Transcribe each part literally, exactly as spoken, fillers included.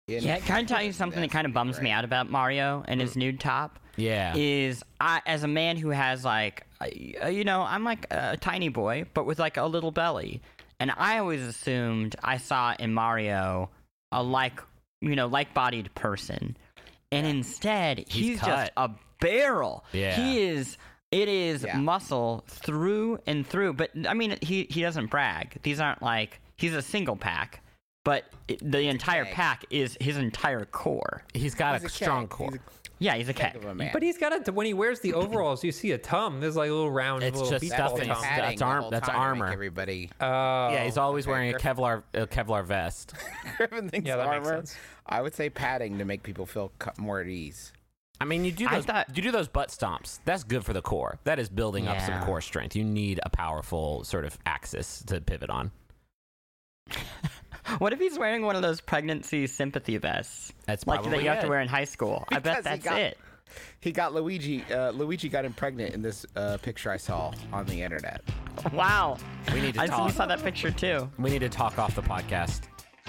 In, Yeah, can I tell you something that kind of bums right. me out about Mario and his nude top? Yeah. Is I, as a man who has like, uh, you know, I'm like a tiny boy, but with like a little belly, and I always assumed I saw in Mario a like, you know, like-bodied person, and instead he's, He's just cut. a barrel. Yeah. He is. It is Yeah. muscle through and through. But I mean, he he doesn't brag. These aren't like he's a single pack. But it, the entire keg. pack is his entire core. He's got He's a, a strong keg. core. He's Yeah, he's a keg cat. of a man. But he's got a, when he wears the overalls, you see a tum. There's like a little round It's little just baseball stuffing. tum. That's- padding the arm- whole that's time to make armor. Everybody. Oh. Yeah, he's always okay. wearing a Kevlar a Kevlar vest. Griffin thinks Yeah, that makes armor. sense. I would say padding to make people feel cu- more at ease. I mean, you do I those. thought- you do those butt stomps. That's good for the core. That is building up some Yeah. core strength. You need a powerful sort of axis to pivot on. What if he's wearing one of those pregnancy sympathy vests? That's Like probably that you have it. to wear in high school. I bet Because he that's got- it. He got Luigi. Uh, Luigi got him pregnant in this uh, picture I saw on the internet. Wow. We need to I talk. saw that picture too. We need to talk off the podcast.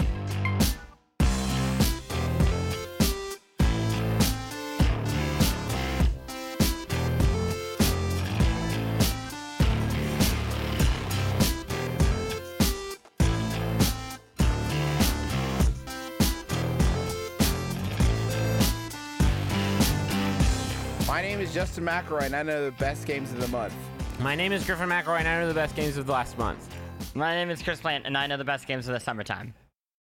My name is Justin McElroy, and I know the best games of the month. My name is Griffin McElroy, and I know the best games of the last month. My name is Chris Plant, and I know the best games of the summertime.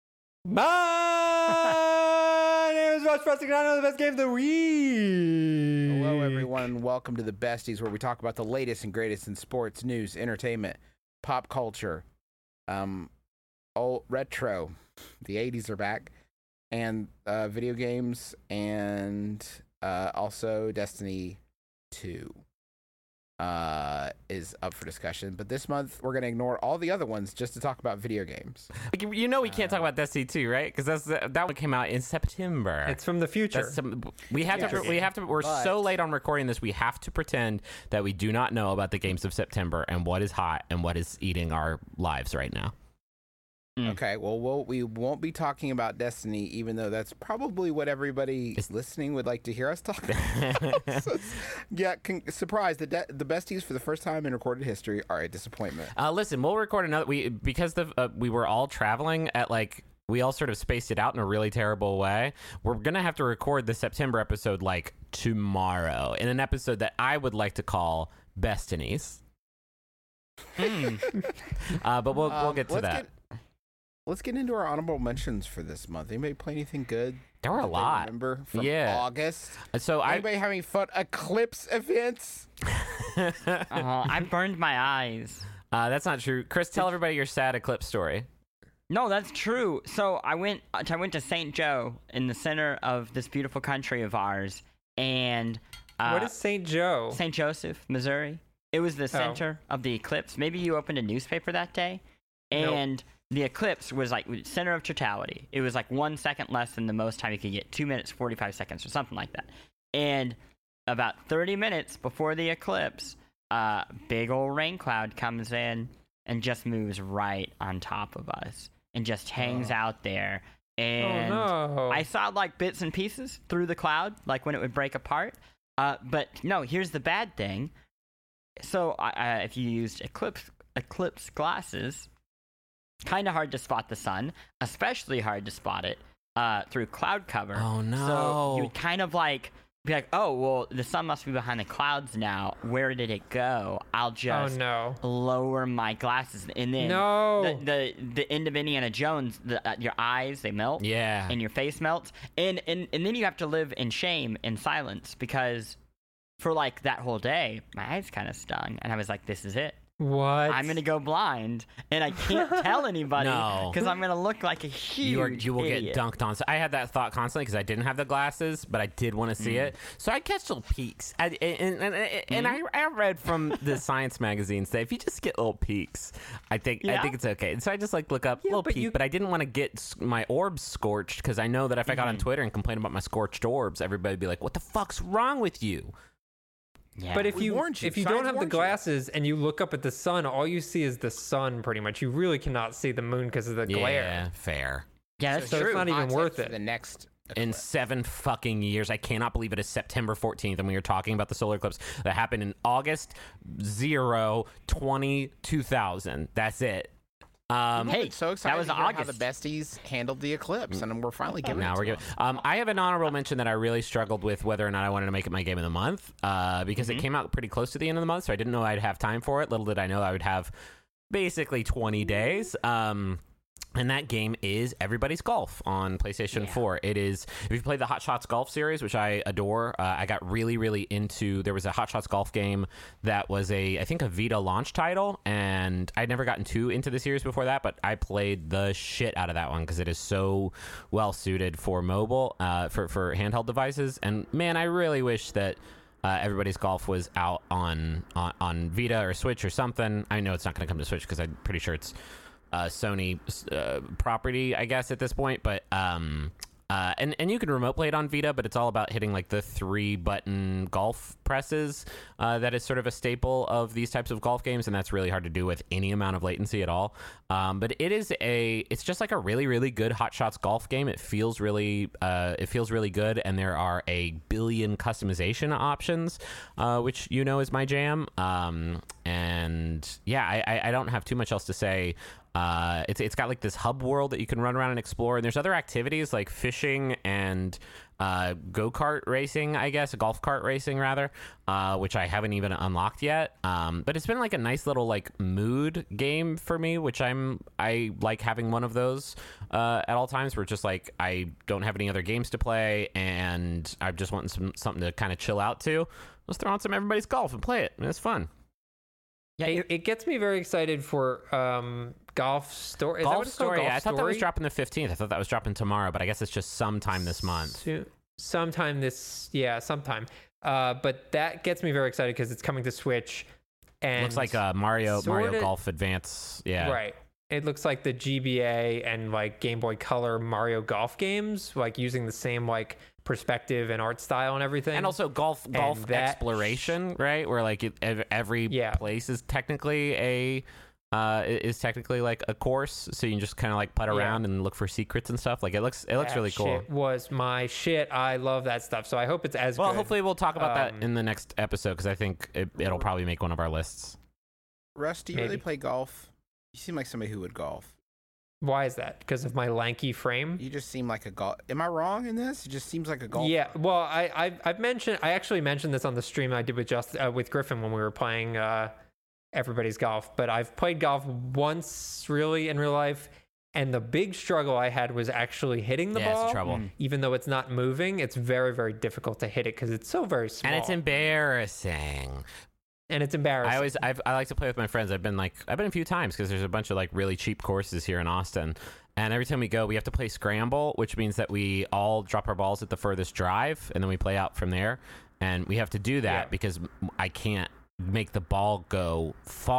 My name is Rush Preston, and I know the best game of the week. Hello, everyone. Welcome to the Besties, where we talk about the latest and greatest in sports, news, entertainment, pop culture, um, old retro. The eighties are back, and uh, video games, and uh, also Destiny two uh, is up for discussion. But this month, we're going to ignore all the other ones just to talk about video games. Like, you know we can't talk about Destiny two, right? Because that's the, that one came out in September. It's from the future. That's some, we have Yes. to. We have to. We're But- so late on recording this. We have to pretend that we do not know about the games of September and what is hot and what is eating our lives right now. Mm. Okay, well, we'll, we won't be talking about Destiny, even though that's probably what everybody It's- listening would like to hear us talk about. So, yeah, con- surprise, the, de- the Besties for the first time in recorded history are a disappointment. Uh, listen, we'll record another. We because the uh, we were all traveling at like we all sort of spaced it out in a really terrible way. We're gonna have to record the September episode like tomorrow in an episode that I would like to call Bestinies. uh, but we'll we'll Um, get to let's that. Get, let's get into our honorable mentions for this month. Anybody play anything good? There were a that they lot. Remember from Yeah. August? So I Anybody having fun? Eclipse events? Oh, I burned my eyes. uh, that's not true. Chris, tell everybody your sad eclipse story. No, that's true. So I went. I went to Saint Joe in the center of this beautiful country of ours, and uh, what is Saint Joe? Saint Joseph, Missouri. It was Oh. the center of the eclipse. Maybe you opened a newspaper that day, Nope. and the eclipse was like center of totality. It was like one second less than the most time you could get, two minutes forty-five seconds or something like that. And about thirty minutes before the eclipse, a uh, big old rain cloud comes in and just moves right on top of us and just hangs Oh. out there. And oh no! I saw like bits and pieces through the cloud, like when it would break apart. Uh, but no, here's the bad thing. So uh, uh, if you used eclipse eclipse glasses, kind of hard to spot the sun, especially hard to spot it uh, through cloud cover. Oh, So no. you would kind of like be like, oh well, the sun must be behind the clouds now. Where did it go? I'll oh just no! lower my glasses, and then No. the, the the end of Indiana Jones, the, uh, your eyes they melt Yeah. and your face melts, and, and and then you have to live in shame and silence because for like that whole day my eyes kind of stung, and I was like, this is it, What? I'm gonna go blind, and I can't tell anybody No. because I'm gonna look like a huge You are you will idiot. get dunked on. So I had that thought constantly because I didn't have the glasses, but I did want to see Mm. it. So I catch little peeks. I, and and, and, and I, I read from the science magazines that if you just get little peeks, I think I Yeah? think it's okay. And so I just like look up Yeah, little but peek, you- but I didn't want to get s- my orbs scorched because I know that if I got on Mm-hmm. Twitter and complained about my scorched orbs, everybody would be like, "What the fuck's wrong with you?" Yeah. But if We you warned you. if you Science don't have the warned you. glasses and you look up at the sun, all you see is the sun. Pretty much, you really cannot see the moon because of the glare. Yeah, fair. Yeah, that's So So true. it's not even context worth for it. The next In seven fucking years. I cannot believe it is September fourteenth and we are talking about the solar eclipse that happened in August zero twenty two thousand. That's it. Um, Hey, it's so excited that was to hear how August. the besties handled the eclipse, and we're finally giving. now it we're to giving. them. Um, I have an honorable mention that I really struggled with whether or not I wanted to make it my game of the month uh, because it came out pretty close to the end of the month, so I didn't know I'd have time for it. Little did I know I would have basically twenty days. Um, and that game is Everybody's Golf on PlayStation four. It is, if you've played the Hot Shots Golf series, which I adore, uh, I got really, really into, there was a Hot Shots Golf game that was a, I think a Vita launch title, and I'd never gotten too into the series before that, but I played the shit out of that one because it is so well suited for mobile, uh, for, for handheld devices. And man, I really wish that Uh, Everybody's Golf was out on, on on Vita or Switch or something. I know it's not going to come to Switch because I'm pretty sure it's uh, Sony uh, property, I guess, at this point. But um, uh, and and you can remote play it on Vita, but it's all about hitting like the three button golf presses. Uh, that is sort of a staple of these types of golf games, and that's really hard to do with any amount of latency at all. Um, but it is a, it's just like a really, really good Hot Shots golf game. It feels really, uh, it feels really good, and there are a billion customization options, uh, which you know is my jam. Um, and yeah, I, I, I don't have too much else to say. Uh, it's it's got like this hub world that you can run around and explore, and there's other activities like fishing and uh, go-kart racing, I guess, golf cart racing rather, uh, which I haven't even unlocked yet. Um, but it's been like a nice little like mood game for me, which I'm I like having one of those uh, at all times. Where just like I don't have any other games to play, and I just want some something to kind of chill out to. Let's throw on some Everybody's Golf and play it. And it's fun. Yeah, it, it gets me very excited for um, Golf Story. Is that Golf what it's called? Story. Golf Yeah, I thought that was Story? dropping the fifteenth. I thought that was dropping tomorrow, but I guess it's just sometime this month. So- sometime this, yeah, sometime. Uh, but that gets me very excited because it's coming to Switch. And Looks like uh, Mario Mario sorta- Golf Advance. Yeah. Right. It looks like the G B A and like Game Boy Color Mario Golf games, like using the same like perspective and art style and everything. And also golf golf that exploration, right? Where like it, ev- every Yeah. place is technically a uh is technically like a course, so you can just kind of like putt Yeah. around and look for secrets and stuff. Like it looks it looks That really cool. shit was my shit. I love that stuff. So I hope it's as Well, good. hopefully we'll talk about Um, that in the next episode because I think it, it'll probably make one of our lists. Russ, do you really Maybe. play golf? You seem like somebody who would golf. Why is that? Because of my lanky frame? You just seem like a golf. Am I wrong in this? It just seems like a golf. Yeah, well, I, I I've mentioned I actually mentioned this on the stream I did with just uh, with Griffin when we were playing uh, Everybody's Golf. But I've played golf once, really, in real life, and the big struggle I had was actually hitting the Yeah, it's ball. a trouble. Even though it's not moving, it's very very difficult to hit it because it's so very small, And it's embarrassing. and it's embarrassing. I always I've, I like to play with my friends. I've been like I've been a few times because there's a bunch of like really cheap courses here in Austin, and every time we go, we have to play scramble, which means that we all drop our balls at the furthest drive, and then we play out from there. And we have to do that Yeah. because I can't make the ball go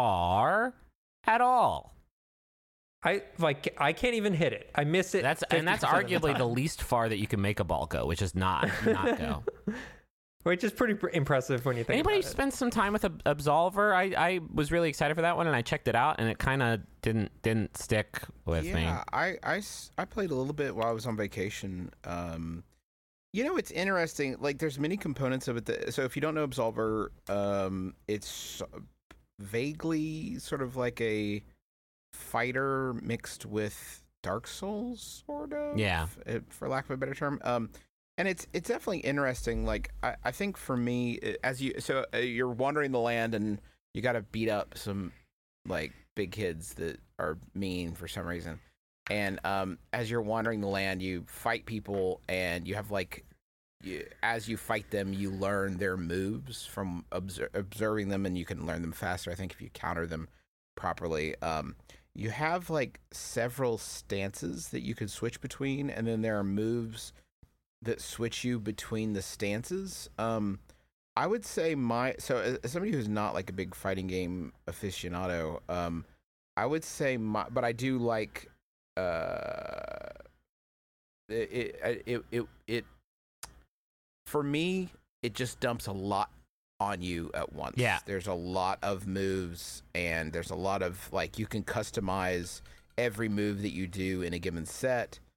far at all. I like I can't even hit it. I miss it. That's and that's fifty percent of arguably the time. least far that you can make a ball go, which is not not go. Which is pretty pr- impressive when you think Anybody about it. spend some time with a Absolver? I, I was really excited for that one, and I checked it out, and it kind of didn't didn't stick with me. Yeah, I, I s- I played a little bit while I was on vacation. Um, you know, it's interesting. Like, there's many components of it. That, so if you don't know Absolver, um, it's vaguely sort of like a fighter mixed with Dark Souls, sort of. Yeah. uh, For lack of a better term. Um, and it's it's definitely interesting. Like, I, I think for me, uh, as you so uh, you're wandering the land and you got to beat up some like big kids that are mean for some reason. And um, as you're wandering the land, you fight people, and you have like, you, as you fight them, you learn their moves from obser- observing them, and you can learn them faster. I think if you counter them properly, um, you have like several stances that you can switch between, and then there are moves that switch you between the stances. Um, I would say my so as, as somebody who's not like a big fighting game aficionado, um, I would say my, but I do like. Uh, it, it it it it for me it just dumps a lot on you at once. Yeah. There's a lot of moves, and there's a lot of like you can customize every move that you do in a given set.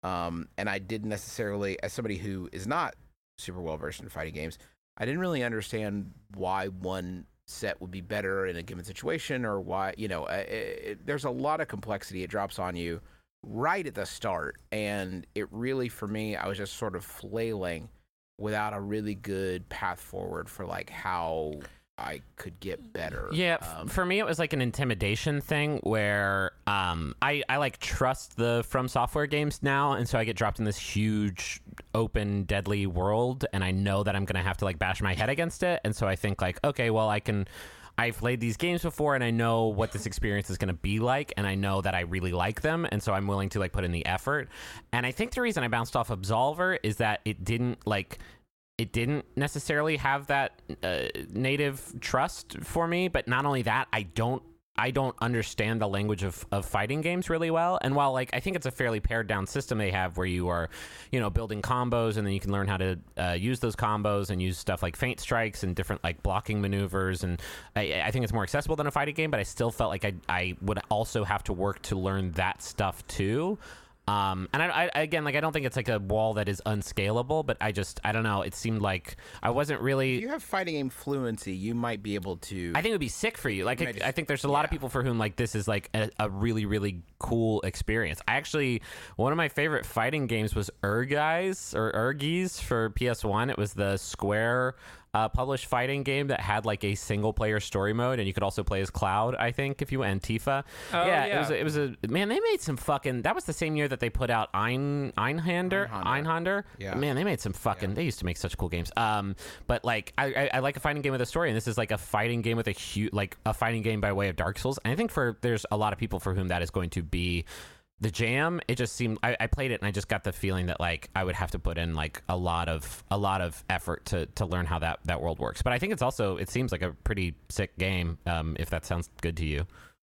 Um, and I didn't necessarily, as somebody who is not super well versed in fighting games, I didn't really understand why one set would be better in a given situation, or why, you know, it, it, there's a lot of complexity. It drops on you right at the start. And it really, for me, I was just sort of flailing without a really good path forward for like how I could get better. Yeah, f- um, for me it was like an intimidation thing where um, I I like trust the From Software games now, and so I get dropped in this huge open deadly world, and I know that I'm gonna have to like bash my head against it, and so I think like, okay, well I can. I've played these games before, and I know what this experience is going to be like, and I know that I really like them, and so I'm willing to like put in the effort. And I think the reason I bounced off Absolver is that it didn't like it didn't necessarily have that uh, native trust for me. But not only that, I don't I don't understand the language of, of fighting games really well. And while like I think it's a fairly pared down system they have where you are, you know, building combos, and then you can learn how to uh, use those combos and use stuff like feint strikes and different like blocking maneuvers. And I, I think it's more accessible than a fighting game, but I still felt like I, I would also have to work to learn that stuff too. Um, and I, I, again, like, I don't think it's like a wall that is unscalable, but I just, I don't know. It seemed like I wasn't really. if you have fighting game fluency, you might be able to. I think it would be sick for you. Like, You I, might just- I think there's a lot of yeah. people for whom like this is like a, a really, really cool experience. I actually, one of my favorite fighting games was Urguys or Urgies for P S one. It was the Square uh, published fighting game that had like a single player story mode, and you could also play as Cloud, I think, if you Antifa. Oh, yeah, it yeah. was a, it was a man. They made some fucking. That was the same year that they put out Ein Einhander. Einhander. Einhander. Yeah. Man, they made some fucking. They used to make such cool games. Um, but like I, I, I like a fighting game with a story, and this is like a fighting game with a huge, like a fighting game by way of Dark Souls. And I think for there's a lot of people for whom that is going to be the jam. It just seemed I, I played it and I just got the feeling that like I would have to put in like a lot of a lot of effort to to learn how that that world works. But I think it's also it seems like a pretty sick game. Um, if that sounds good to you.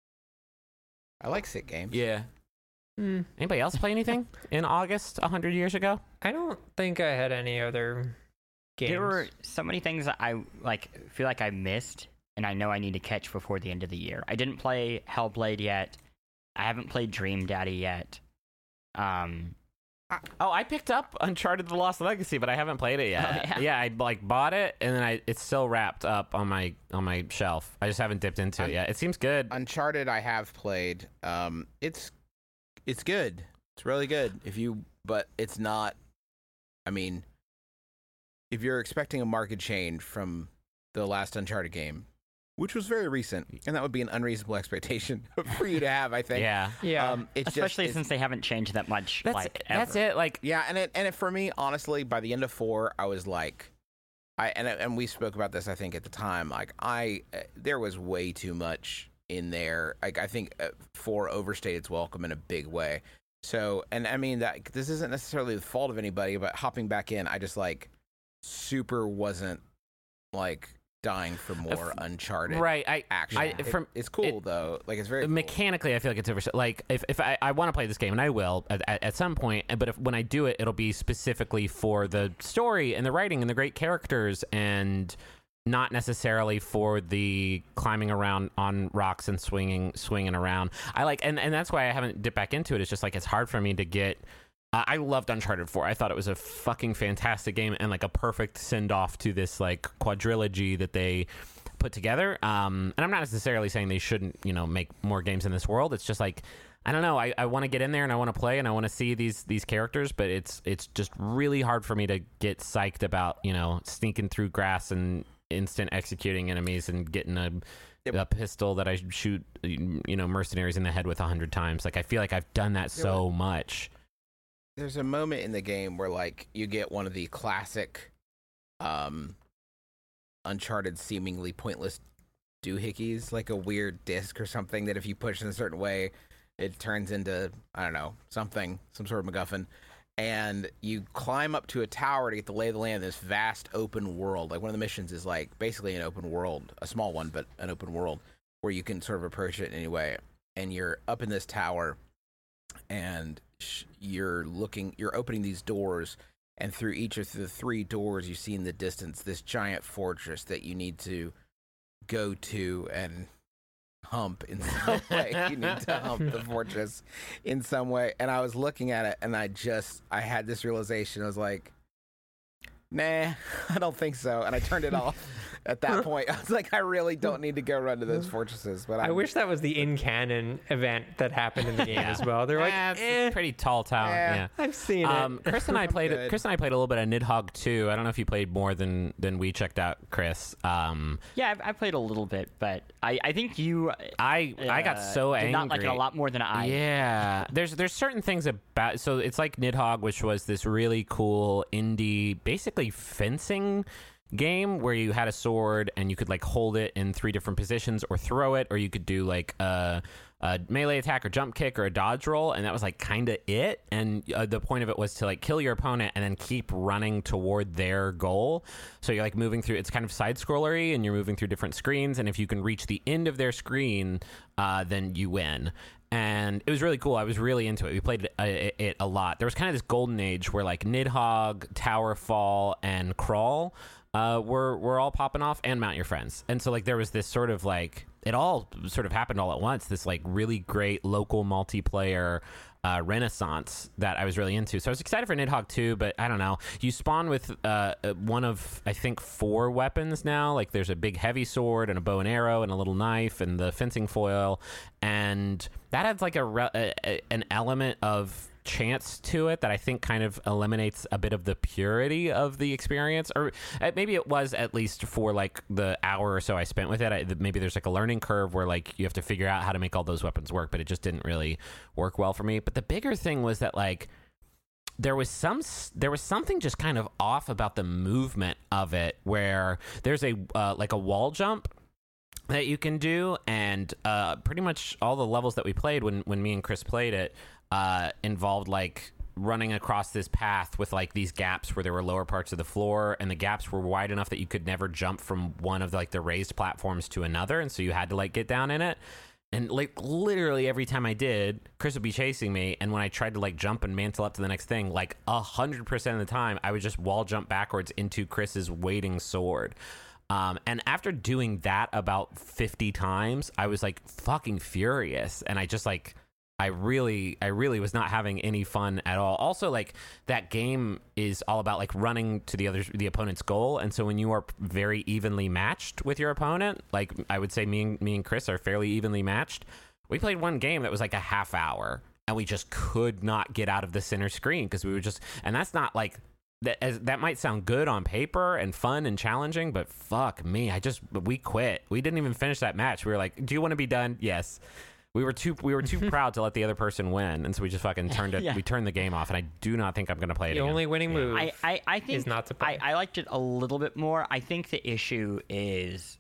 I like sick games. Yeah. Hmm. Anybody else play anything in August a hundred years ago? I don't think I had any other games. There were so many things that I like feel like I missed, and I know I need to catch before the end of the year. I didn't play Hellblade yet. I haven't played Dream Daddy yet. Um, Oh, I picked up Uncharted: The Lost Legacy, but I haven't played it yet. Oh, yeah. yeah, I like bought it and then I it's still wrapped up on my on my shelf. I just haven't dipped into it Un- yet. It seems good. Uncharted, I have played. Um, it's it's good. It's really good. If you, but it's not. I mean, if you're expecting a market change from the last Uncharted game, which was very recent, and that would be an unreasonable expectation for you to have, I think. Yeah. Yeah. Um, it's especially just, since they haven't changed that much. That's like that's ever. it. Like Yeah, and it and it, for me, honestly, by the end of four, I was like, I and and we spoke about this, I think, at the time. Like, I uh, there was way too much in there. Like, I think uh, four overstayed its welcome in a big way. So, and I mean that this isn't necessarily the fault of anybody, but hopping back in, I just like super wasn't like dying for more Uncharted right. I action. I It- from it's cool it- though. Like, it's very cool. mechanically I feel like it's over like if, if I, I want to play this game and I will at, at, at some point, but if when I do it it'll be specifically for the story and the writing and the great characters and not necessarily for the climbing around on rocks and swinging swinging around. I like and, and that's why I haven't dipped back into it. It's just like it's hard for me to get uh, I loved Uncharted four. I thought it was a fucking fantastic game and like a perfect send off to this like quadrilogy that they put together. Um, and I'm not necessarily saying they shouldn't, you know, make more games in this world. It's just like I don't know. I, I want to get in there and I want to play and I want to see these these characters, but it's it's just really hard for me to get psyched about, you know, sneaking through grass and instant executing enemies and getting a Yep. a pistol that I shoot, you know, mercenaries in the head with a hundred times. Like I feel like I've done that so much. There's a moment in the game where like you get one of the classic um Uncharted seemingly pointless doohickeys, like a weird disc or something that if you push in a certain way it turns into, I don't know, something, some sort of MacGuffin, and you climb up to a tower to get the lay of the land in this vast open world. Like one of the missions is like basically an open world, a small one, but an open world where you can sort of approach it in any way, and you're up in this tower and you're looking, you're opening these doors, and through each of the three doors you see in the distance this giant fortress that you need to go to and hump in some way. You need to hump the fortress in some way. And I was looking at it, and I just, I had this realization. I was like, nah, I don't think so. And I turned it off at that point. I was like, I really don't need to go run to those fortresses. But I I'm, wish that was the in-canon event that happened in the game as well. They're like, Eh, it's eh, a pretty tall tower. Eh. Yeah. I've seen Um, it. Chris and I played. Good. Chris and I played a little bit of Nidhogg two. I don't know if you played more than than we checked out, Chris. Um, Yeah, I've, I played a little bit, but I, I think you. I I got uh, so did angry. not like it a lot more than I. Yeah, there's there's certain things about so it's like Nidhogg, which was this really cool indie, basically fencing game where you had a sword and you could like hold it in three different positions or throw it, or you could do like a, a melee attack or jump kick or a dodge roll, and that was like kind of it. And uh, the point of it was to like kill your opponent and then keep running toward their goal. So you're like moving through. It's kind of side scrollery, and you're moving through different screens. And if you can reach the end of their screen, uh, then you win. And it was really cool. I was really into it. We played it, it a lot. There was kind of this golden age where like Nidhogg, Towerfall, and Crawl uh, were were all popping off, and Mount Your Friends. And so like there was this sort of like it all sort of happened all at once. This like really great local multiplayer uh, renaissance that I was really into. So I was excited for Nidhogg two, but I don't know. You spawn with uh, one of I think four weapons now. Like there's a big heavy sword and a bow and arrow and a little knife and the fencing foil, and that adds like a, re- a, a an element of chance to it that I think kind of eliminates a bit of the purity of the experience, or uh, maybe it was at least for like the hour or so I spent with it. I, maybe there's like a learning curve where like you have to figure out how to make all those weapons work, but it just didn't really work well for me. But the bigger thing was that like there was some there was something just kind of off about the movement of it, where there's a uh, like a wall jump that you can do, and uh, pretty much all the levels that we played when when me and Chris played it uh, involved like running across this path with like these gaps where there were lower parts of the floor, and the gaps were wide enough that you could never jump from one of the, like the raised platforms to another, and so you had to like get down in it. And like literally every time I did, Chris would be chasing me, and when I tried to like jump and mantle up to the next thing, like a hundred percent of the time I would just wall jump backwards into Chris's waiting sword. Um, and after doing that about fifty times, I was like fucking furious, and I just like I really, I really was not having any fun at all. Also, like that game is all about like running to the other, the opponent's goal, and so when you are very evenly matched with your opponent, like I would say, me and me and Chris are fairly evenly matched. We played one game that was like a half hour, and we just could not get out of the center screen because we were just, and that's not like that. As that might sound good on paper and fun and challenging, but fuck me, I just we quit. We didn't even finish that match. We were like, "Do you want to be done?" Yes. We were too we were too proud to let the other person win, and so we just fucking turned it. Yeah. We turned the game off, and I do not think I'm going to play it The again. only winning Yeah. move I, I, I think is not to I, play. I liked it a little bit more. I think the issue is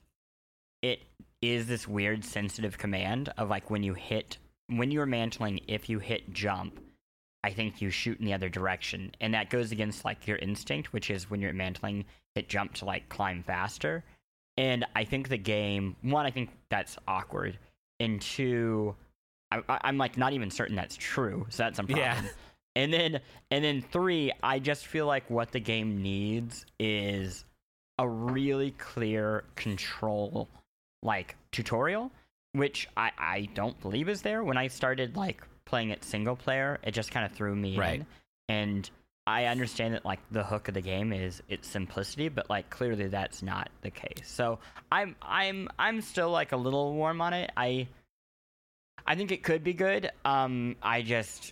it is this weird sensitive command of like when you hit when you're mantling, if you hit jump, I think you shoot in the other direction, and that goes against like your instinct, which is when you're mantling, hit jump to like climb faster. And I think the game, one, I think that's awkward, and two, I, I, I'm like not even certain that's true, so that's a problem. Yeah. And then and then three, I just feel like what the game needs is a really clear control like tutorial, which I, I don't believe is there. When I started like playing it single player, it just kind of threw me Right. in. And I understand that like the hook of the game is its simplicity, but like clearly that's not the case. So I'm I'm I'm still like a little warm on it. I I think it could be good. Um I just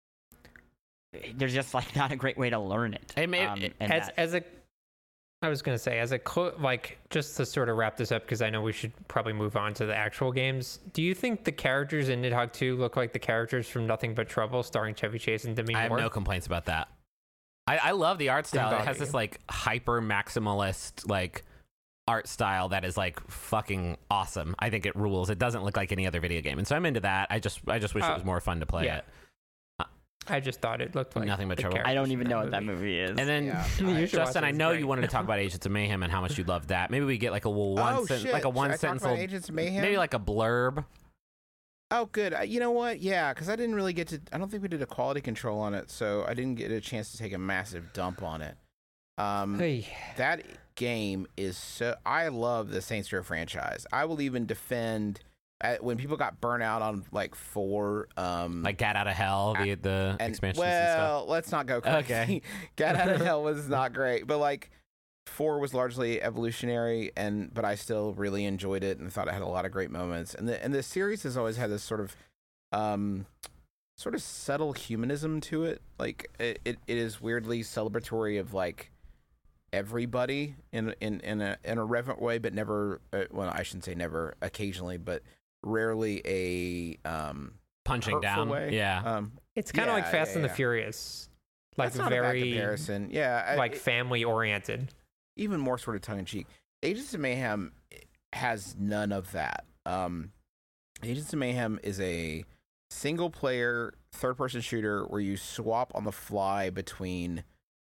there's just like not a great way to learn it. It may- um, it- and as that- as a I was going to say, as a clo- like, just to sort of wrap this up, because I know we should probably move on to the actual games. Do you think the characters in Nidhogg two look like the characters from Nothing But Trouble, starring Chevy Chase and Demi I have Moore? no complaints about that. I, I love the art style. It bother has this you. like hyper maximalist like art style that is like fucking awesome. I think it rules. It doesn't look like any other video game, and so I'm into that. I just I just wish Uh, it was more fun to play yeah. it. I just thought it looked like Nothing But the Trouble. I don't characters even from know what that movie. movie is. And then Yeah. You should watch Justin, it, I it's know great. you wanted to talk about Agents of Mayhem and how much you love that. Maybe we get like a one oh sen- shit! like a one Should I sentence talk about little- Agents of Mayhem? maybe like a blurb. Oh, good. Uh, You know what? Yeah, because I didn't really get to. I don't think we did a quality control on it, so I didn't get a chance to take a massive dump on it. Um, Hey, that game is so. I love the Saints Row franchise. I will even defend uh, when people got burnt out on like four, um, Like Gat Out of Hell, the the and expansions well, and stuff. let's not go crazy. Okay. Gat Out of Hell was not great, but like four was largely evolutionary, and but I still really enjoyed it and thought it had a lot of great moments. And the and the series has always had this sort of, um, sort of subtle humanism to it. Like it, it, it is weirdly celebratory of like everybody in in in a in a reverent way, but never. Uh, well, I shouldn't say never. Occasionally, but rarely a um Punching hurtful down. way. Yeah. Um, It's kind of Yeah, like Fast yeah, and the yeah. Furious, like that's not a bad very comparison. Yeah, I- like it- family oriented. even more sort of tongue in cheek. Agents of Mayhem has none of that. Um, Agents of Mayhem is a single player third person shooter where you swap on the fly between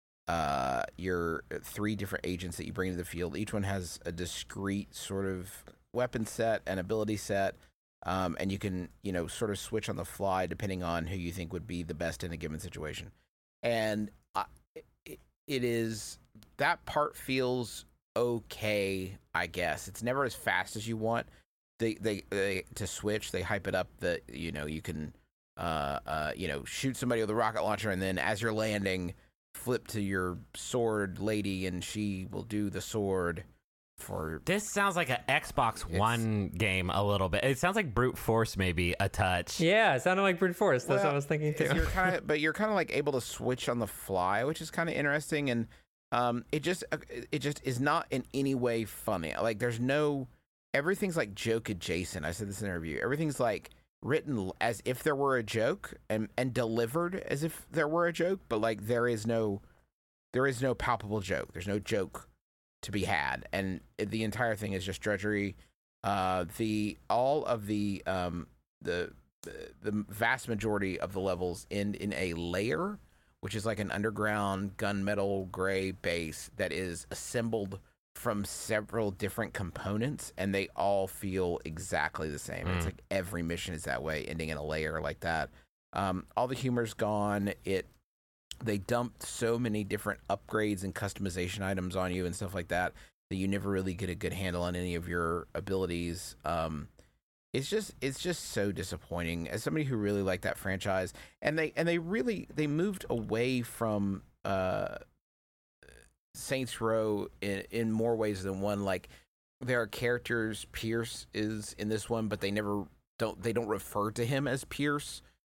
uh, your three different agents that you bring to the field. Each one has a discrete sort of weapon set and ability set. Um, and you can, you know, sort of switch on the fly depending on who you think would be the best in a given situation. And I, it, it is, that part feels okay, I guess. It's never as fast as you want. They, they, they to switch, they hype it up that, you know, you can, uh, uh, you know, shoot somebody with a rocket launcher, and then as you're landing, flip to your sword lady, and she will do the sword for. This sounds like an Xbox It's- One game a little bit. It sounds like brute force, maybe a touch. Yeah, it sounded like brute force. That's what I Well, was thinking too. You're kind of, but you're kind of like able to switch on the fly, which is kind of interesting, and um, it just it just is not in any way funny. Like there's no, everything's like joke adjacent. I said this in an interview. Everything's like written as if there were a joke and and delivered as if there were a joke, but like there is no, there is no palpable joke. There's no joke to be had, and it, the entire thing is just drudgery. Uh, the all of the um the the vast majority of the levels end in a layer, which is like an underground gunmetal gray base that is assembled from several different components, and they all feel exactly the same. Mm. It's like every mission is that way, ending in a layer like that. Um, all the humor's gone. It they dumped so many different upgrades and customization items on you and stuff like that that you never really get a good handle on any of your abilities. Um, it's just it's just so disappointing as somebody who really liked that franchise, and they and they really they moved away from uh, Saints Row in in more ways than one. Like there are characters, Pierce is in this one, but they never don't they don't refer to him as Pierce.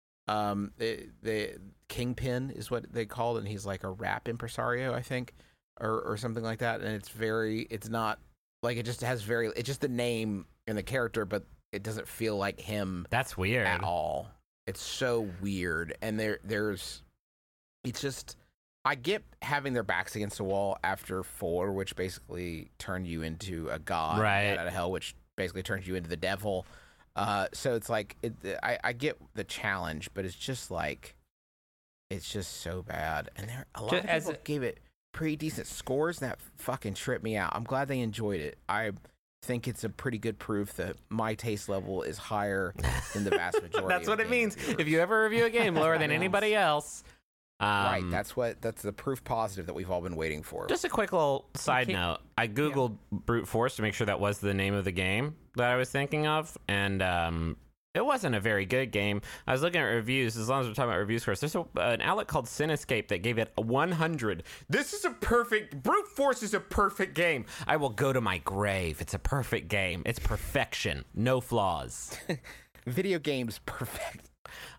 Um, the the Kingpin is what they called, and he's like a rap impresario, I think, or or something like that. And it's very it's not like it just has very it's just the name and the character, but it doesn't feel like him That's weird. at all. It's so weird, and there there's it's just I get having their backs against the wall after four, which basically turned you into a god, Right. out of hell, which basically turns you into the devil. Uh, so it's like it, I I get the challenge, but it's just like it's just so bad, and there a lot Ju- of as people a- gave it pretty decent scores, and that fucking tripped me out. I'm glad they enjoyed it. I think it's a pretty good proof that my taste level is higher than the vast majority. That's of what it game means. reviewers. If you ever review a game lower than anybody else. Um, right, that's what that's the proof positive that we've all been waiting for. Just a quick little side can't- note. I Googled brute force to make sure that was the name of the game that I was thinking of, and um, it wasn't a very good game. I was looking at reviews. As long as we're talking about review scores, there's a, an outlet called Cinescape that gave it a one hundred. This is a perfect, brute force is a perfect game. I will go to my grave. It's a perfect game. It's perfection. No flaws. Video games, perfect.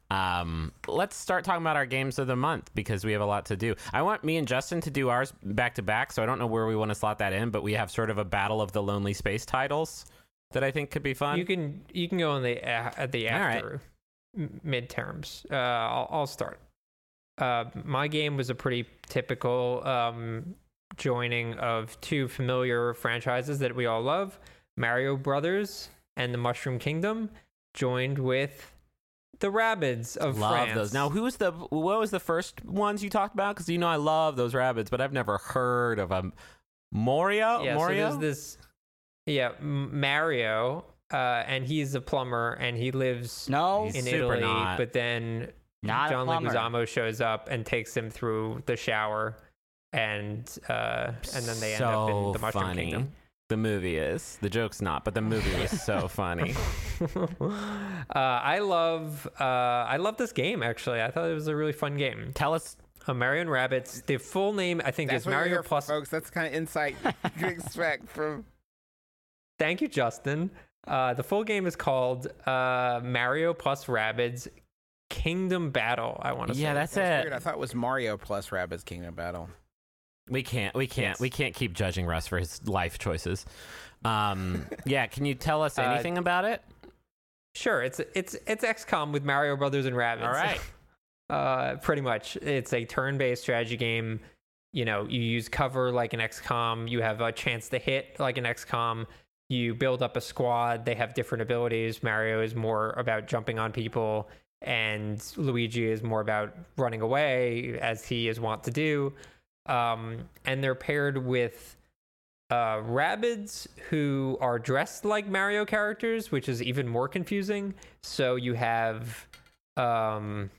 Um, let's start talking about our games of the month because we have a lot to do. I want me and Justin to do ours back to back, so I don't know where we want to slot that in, but we have sort of a battle of the lonely space titles that I think could be fun. You can you can go on the uh, at the All right. after m- midterms. Uh, I'll, I'll start. Uh, my game was a pretty typical um, joining of two familiar franchises that we all love: Mario Brothers and the Mushroom Kingdom, joined with the Rabbids of love France. those. Now, who's the what was the first ones you talked about? Because you know I love those rabbits, but I've never heard of a Morio. yeah, Morio. so there's this. Yeah, M- Mario, uh, and he's a plumber, and he lives No, He's in super Italy, not. but then Not a John plumber. Leguizamo shows up and takes him through the shower, and uh, and then they end up in So the Mushroom funny. Kingdom. The movie is. The joke's not, but the movie was so funny. uh, I love uh, I love this game. Actually, I thought it was a really fun game. Tell us. Uh, Mario and Rabbids. The full name, I think, That's is what you're Mario here for, Plus. folks. That's the kind of insight you can expect from. Thank you, Justin. Uh, the full game is called uh, Mario Plus Rabbids Kingdom Battle. I want to say. Yeah, that's That's it. weird. I thought it was Mario plus Rabbids Kingdom Battle. We can't. We can't. Yes. We can't keep judging Russ for his life choices. Um, yeah. Can you tell us Uh, anything about it? Sure, it's it's it's X COM with Mario Brothers and Rabbids. All right. uh, pretty much, it's a turn-based strategy game. You know, you use cover like an X COM. You have a chance to hit like an X COM. You build up a squad. They have different abilities. Mario is more about jumping on people, and Luigi is more about running away, as he is wont to do. Um, and they're paired with uh, Rabbids who are dressed like Mario characters, which is even more confusing. So you have um,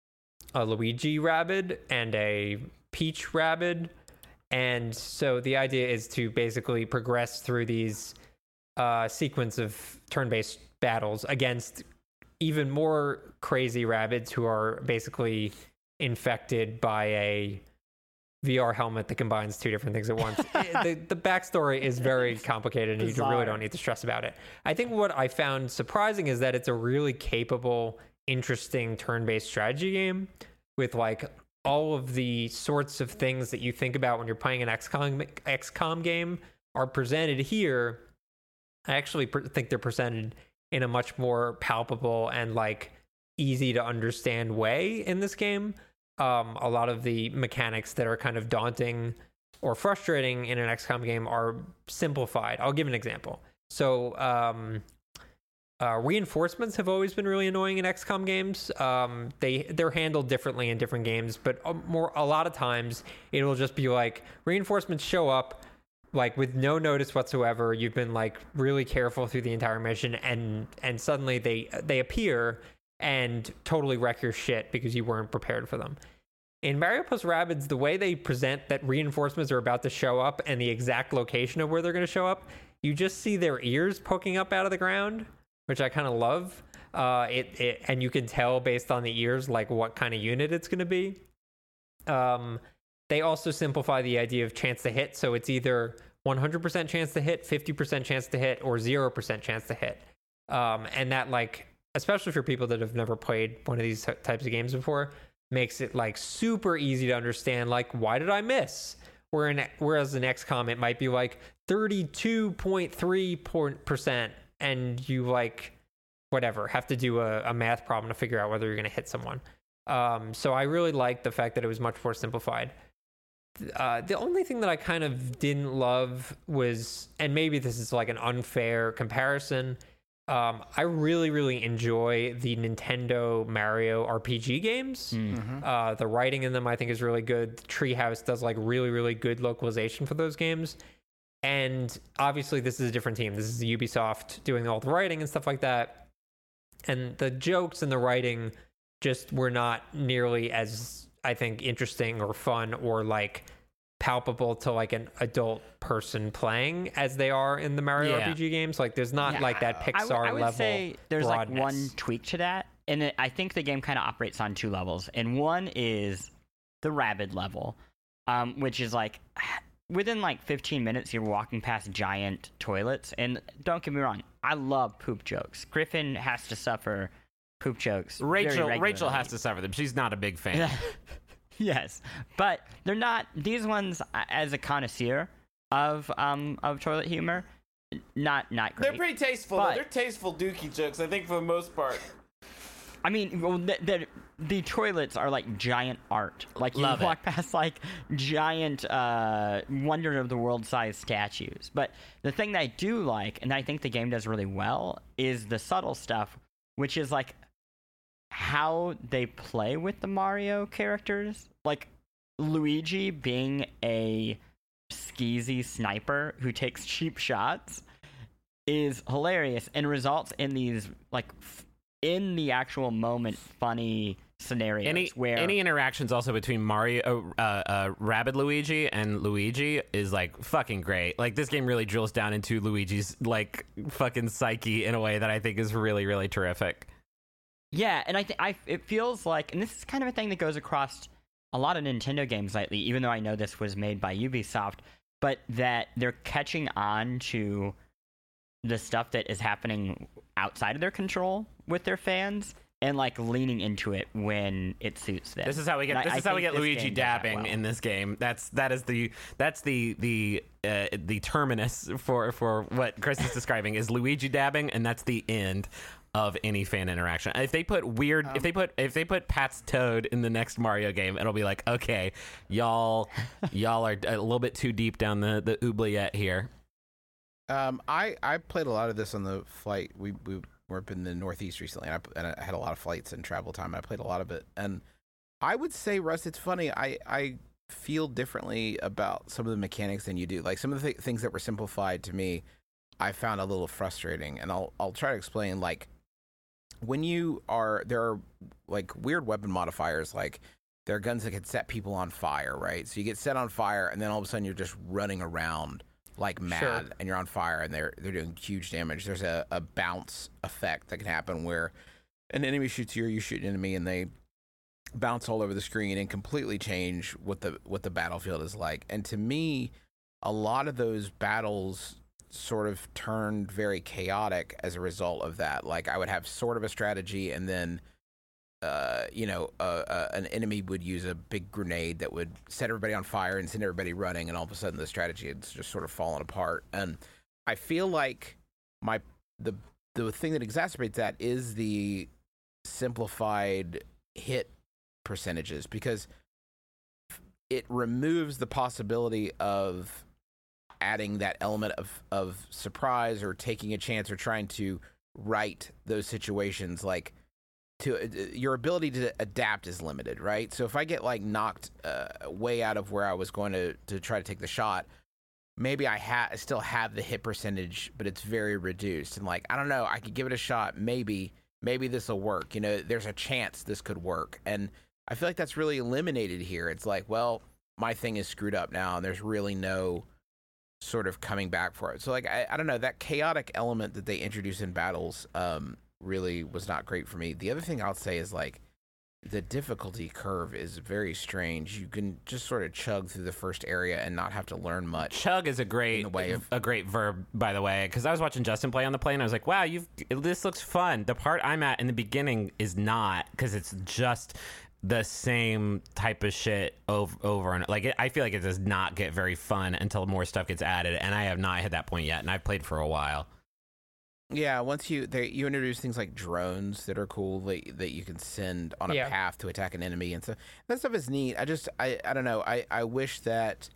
a Luigi Rabbid and a Peach Rabbid. And so the idea is to basically progress through these uh, sequence of turn-based battles against even more crazy Rabbids who are basically infected by a V R helmet that combines two different things at once. the, the backstory is very complicated, and you Bizarre. really don't need to stress about it. I think what I found surprising is that it's a really capable, interesting turn-based strategy game with like all of the sorts of things that you think about when you're playing an X COM, X COM game are presented here. I actually pr- think they're presented in a much more palpable and like easy to understand way in this game. Um, a lot of the mechanics that are kind of daunting or frustrating in an X COM game are simplified. I'll give an example. So um, uh, reinforcements have always been really annoying in X COM games. Um, they they're handled differently in different games, but a more a lot of times it will just be like reinforcements show up like with no notice whatsoever. You've been like really careful through the entire mission, and and suddenly they they appear and totally wreck your shit because you weren't prepared for them. In Mario Plus Rabbids, the way they present that reinforcements are about to show up and the exact location of where they're going to show up, you just see their ears poking up out of the ground, which I kind of love. Uh, it, it and you can tell based on the ears like what kind of unit it's going to be. Um, they also simplify the idea of chance to hit, so it's either one hundred percent chance to hit, fifty percent chance to hit, or zero percent chance to hit. Um, and that like, especially for people that have never played one of these t- types of games before, makes it like super easy to understand, like, why did I miss? Where in, whereas in X COM, it might be like thirty-two point three percent, and you like, whatever, have to do a, a math problem to figure out whether you're going to hit someone. Um, so I really liked the fact that it was much more simplified. Uh, the only thing that I kind of didn't love was, and maybe this is like an unfair comparison, Um, I really, really enjoy the Nintendo Mario R P G games. Mm-hmm. Uh, the writing in them, I think, is really good. Treehouse does like really, really good localization for those games. And obviously, this is a different team. This is Ubisoft doing all the writing and stuff like that. And the jokes and the writing just were not nearly as, I think, interesting or fun or like palpable to like an adult person playing as they are in the Mario Yeah. R P G games. Like there's not Yeah. like that I w- Pixar I would level say there's like broadness. one tweak to that, and it, I think the game kind of operates on two levels. And one is the Rabid level, um, which is like within like fifteen minutes you're walking past giant toilets. And don't get me wrong, I love poop jokes. Griffin has to suffer poop jokes. very Rachel Rachel regularly. has to suffer them. She's not a big fan. Yes, but they're not these ones. uh, As a connoisseur of um of toilet humor, not not great. They're pretty tasteful. But- though. They're tasteful dookie jokes, I think, for the most part. I mean, well, the, the the toilets are like giant art. Like you Love it. walk past like giant uh, wonder of the world size statues. But the thing that I do like, and I think the game does really well, is the subtle stuff, which is like how they play with the Mario characters. Like Luigi being a skeezy sniper who takes cheap shots is hilarious and results in these like f- in the actual moment funny scenarios Any where any interactions also between Mario, uh, uh, Rabid Luigi and Luigi is like fucking great. Like this game really drills down into Luigi's like fucking psyche in a way that I think is really really terrific. Yeah, and I, th- I it feels like, and this is kind of a thing that goes across a lot of Nintendo games lately, even though I know this was made by Ubisoft, but that they're catching on to the stuff that is happening outside of their control with their fans and like leaning into it when it suits them. This is how we get. And This I- is I how we think get this Luigi game does that dabbing well. in this game. That's that is the that's the the uh, the terminus for for what Chris is describing is Luigi dabbing, and that's the end of any fan interaction. If they put weird, Um, if they put if they put Pat's Toad in the next Mario game, it'll be like, okay, y'all y'all are a little bit too deep down the the oubliette here. Um, I I played a lot of this on the flight. We we were up in the Northeast recently, and I, and I had a lot of flights and travel time. I played a lot of it, and I would say, Russ, it's funny. I I feel differently about some of the mechanics than you do. Like some of the th- things that were simplified to me, I found a little frustrating, and I'll I'll try to explain. Like when you are there are like weird weapon modifiers, like there are guns that can set people on fire, right? So you get set on fire, and then all of a sudden you're just running around like mad, Sure. and you're on fire, and they're they're doing huge damage. There's a, a bounce effect that can happen where an enemy shoots you, or you shoot an enemy, and they bounce all over the screen and completely change what the what the battlefield is like. And to me, a lot of those battles sort of turned very chaotic as a result of that. Like I would have sort of a strategy, and then uh, you know, uh, uh, an enemy would use a big grenade that would set everybody on fire and send everybody running, and all of a sudden the strategy had just sort of fallen apart. And I feel like my the the thing that exacerbates that is the simplified hit percentages, because it removes the possibility of adding that element of of surprise or taking a chance or trying to right those situations. Like to uh, your ability to adapt is limited, right? So if I get like knocked uh, way out of where I was going to to try to take the shot, maybe I ha- still have the hit percentage, but it's very reduced. And like, I don't know, I could give it a shot. Maybe, maybe this will work. You know, there's a chance this could work. And I feel like that's really eliminated here. It's like, well, my thing is screwed up now, and there's really no sort of coming back for it. So like, I, I don't know, that chaotic element that they introduce in battles um, really was not great for me. The other thing I'll say is like, the difficulty curve is very strange. You can just sort of chug through the first area and not have to learn much. Chug is a great In the way of- a great verb, by the way, because I was watching Justin play on the plane. I was like, wow, you've this looks fun. The part I'm at in the beginning is not, because it's just the same type of shit over, over and like it, I feel like it does not get very fun until more stuff gets added, and I have not hit that point yet, and I've played for a while. Yeah, once you they you introduce things like drones that are cool that, that you can send on a Yeah. path to attack an enemy, and so that stuff is neat. I just I, I don't know. I, I wish that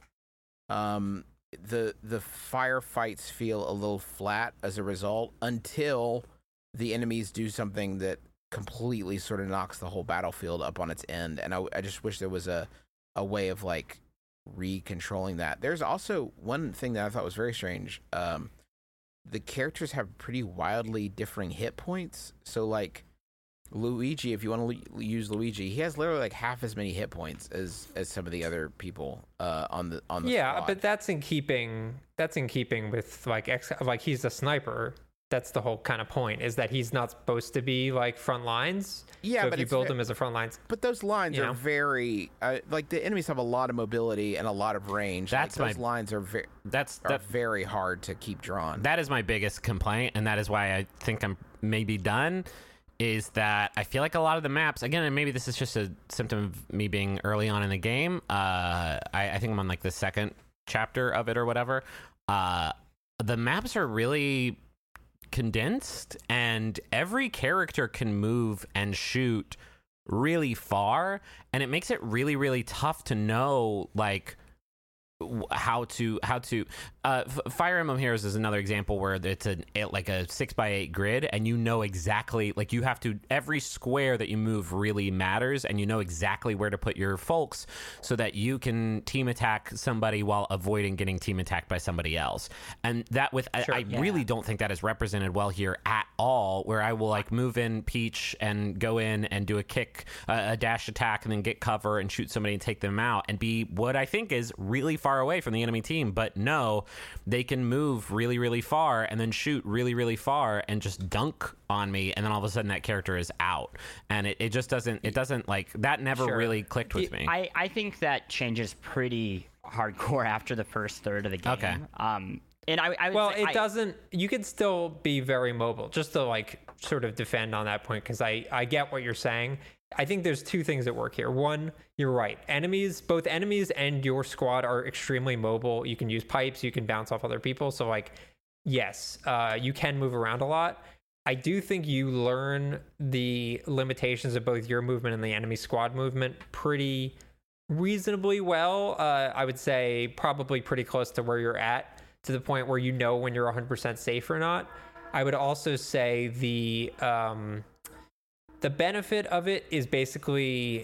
um the the firefights feel a little flat as a result until the enemies do something that completely sort of knocks the whole battlefield up on its end. And I, I just wish there was a a way of like re-controlling that. There's also one thing that I thought was very strange. Um, the characters have pretty wildly differing hit points. So like Luigi, if you want to l- use Luigi, he has literally like half as many hit points as as some of the other people uh, on the on the Yeah, squad. but that's in keeping. That's in keeping with like ex, like he's a sniper. That's the whole kind of point, is that he's not supposed to be like front lines. Yeah, so but if you it's build ve- him as a front lines, But those lines You are know? very uh, like the enemies have a lot of mobility and a lot of range. That's like, those my- lines are very That's are that, very hard to keep drawn. that is my biggest complaint, and that is why I think I'm maybe done. Is that I feel like a lot of the maps, again, and maybe this is just a symptom of me being early on in the game. Uh, I, I think I'm on like the second chapter of it or whatever. Uh, the maps are really condensed, and every character can move and shoot really far, and it makes it really, really tough to know like w- how to how to uh, F- Fire Emblem Heroes is another example where it's a it, like a six by eight grid, and you know exactly, like, you have to, every square that you move really matters, and you know exactly where to put your folks so that you can team attack somebody while avoiding getting team attacked by somebody else. And that with Sure, I, I yeah. really don't think that is represented well here at all, where I will like move in Peach and go in and do a kick, uh, a dash attack, and then get cover and shoot somebody and take them out and be what I think is really far away from the enemy team. But no, they can move really, really far and then shoot really, really far and just dunk on me, and then all of a sudden that character is out. And it, it just doesn't, it doesn't like, that never Sure. really clicked with me. I, I think that changes pretty hardcore after the first third of the game. Okay. Um, and I, I would Well, say it I- doesn't. You can still be very mobile, just to like sort of defend on that point, because I I get what you're saying. I think there's two things that work here. One, you're right. Enemies, both enemies and your squad are extremely mobile. You can use pipes, you can bounce off other people. So like, yes, uh, you can move around a lot. I do think you learn the limitations of both your movement and the enemy squad movement pretty reasonably well. Uh, I would say probably pretty close to where you're at, to the point where you know when you're one hundred percent safe or not. I would also say the um, the benefit of it is basically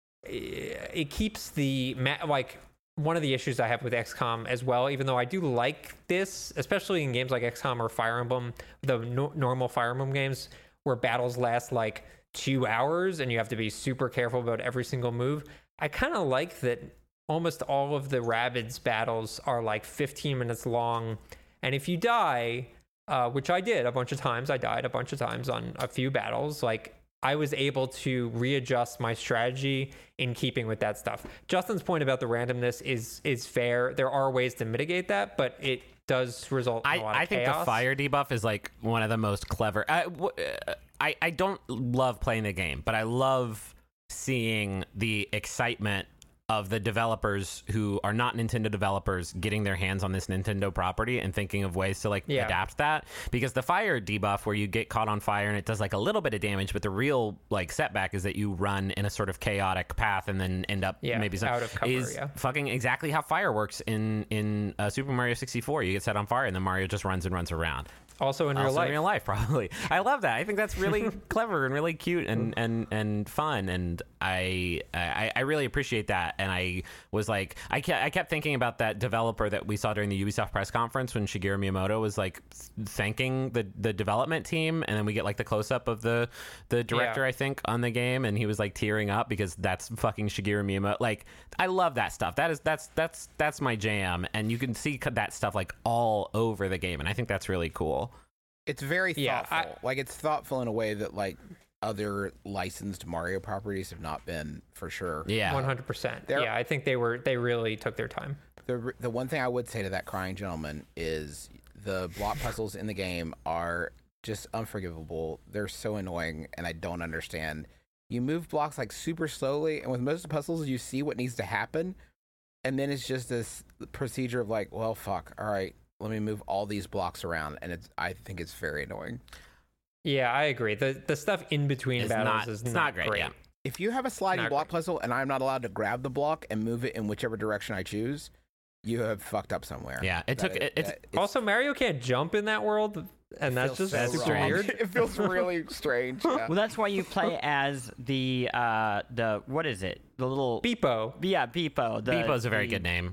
it keeps the ma- like one of the issues I have with X COM as well, even though I do like this, especially in games like X COM or Fire Emblem, the no- normal Fire Emblem games where battles last like two hours and you have to be super careful about every single move. I kind of like that almost all of the Rabbids battles are like fifteen minutes long. And if you die, uh, which I did a bunch of times, I died a bunch of times on a few battles, like I was able to readjust my strategy in keeping with that stuff. Justin's point about the randomness is is fair. There are ways to mitigate that, but it does result in I, a lot I of think chaos. the fire debuff is like one of the most clever. I, w- uh, I, I don't love playing the game, but I love seeing the excitement of the developers who are not Nintendo developers getting their hands on this Nintendo property and thinking of ways to like Yeah. adapt that. Because the fire debuff, where you get caught on fire and it does like a little bit of damage, but the real like setback is that you run in a sort of chaotic path and then end up Yeah, maybe some, out of cover, is yeah. fucking exactly how fire works in in uh, Super Mario sixty-four. You get set on fire and then Mario just runs and runs around. Also in real Also life. in real life, probably. I love that. I think that's really clever and really cute and, and, and fun. And I, I I really appreciate that. And I was like, I kept, I kept thinking about that developer that we saw during the Ubisoft press conference when Shigeru Miyamoto was like thanking the, the development team, and then we get like the close up of the the director, Yeah. I think, on the game, and he was like tearing up because that's fucking Shigeru Miyamoto. Like, I love that stuff. That is that's that's that's my jam, and you can see that stuff like all over the game, and I think that's really cool. It's very Yeah, thoughtful. like it's thoughtful in a way that like other licensed Mario properties have not been, for sure. Yeah. one hundred percent. There- Yeah, I think they were they really took their time. The the one thing I would say to that crying gentleman is the block puzzles in the game are just unforgivable. They're so annoying, and I don't understand. You move blocks like super slowly, and with most of the puzzles, you see what needs to happen, and then it's just this procedure of like, well, fuck, all right, let me move all these blocks around, and it's I think it's very annoying. Yeah, I agree. The the stuff in between It's battles not- is it's not, not great, great. yeah. If you have a sliding Not block great. puzzle and I'm not allowed to grab the block and move it in whichever direction I choose, you have fucked up somewhere. Yeah, it That took- is- it- it's- that- Also, Mario can't jump in that world, and that's feels just so super wrong. weird. It feels really strange. Yeah. Well, that's why you play as the uh the what is it? The little Beepo. yeah Beepo. The, Beepo's a very the- good name.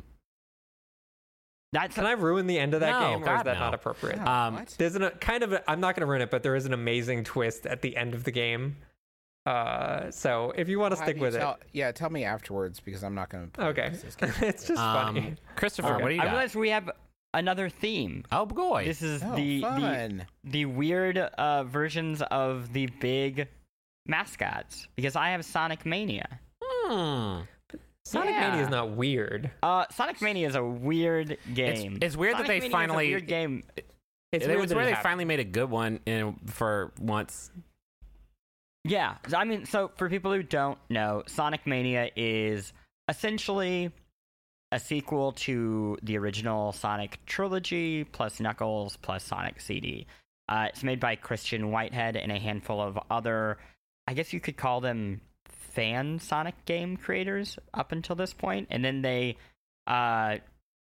That's Can I ruin the end of that No, game, or is God, that no. not appropriate? Oh, Um, what? There's an, a kind of a, I'm not going to ruin it, but there is an amazing twist at the end of the game. Uh, so if you want to How stick do you with tell- Yeah, tell me afterwards because I'm not going to. it, okay. It's just funny. Um, Christopher, Okay. what do you I got? realize we have another theme. Oh boy. This is Oh, the, the fun. the weird uh, versions of the big mascots because I have Sonic Mania. Hmm. Sonic yeah. Mania is not weird. Uh, Sonic Mania is a weird It's, game. it's weird Sonic that they Mania finally. is a weird game. It's it weird was that where it they happened. finally made a good one in, for once. Yeah, I mean, so for people who don't know, Sonic Mania is essentially a sequel to the original Sonic trilogy, plus Knuckles, plus Sonic C D. Uh, it's made by Christian Whitehead and a handful of other, I guess you could call them fan Sonic game creators up until this point, and then they uh,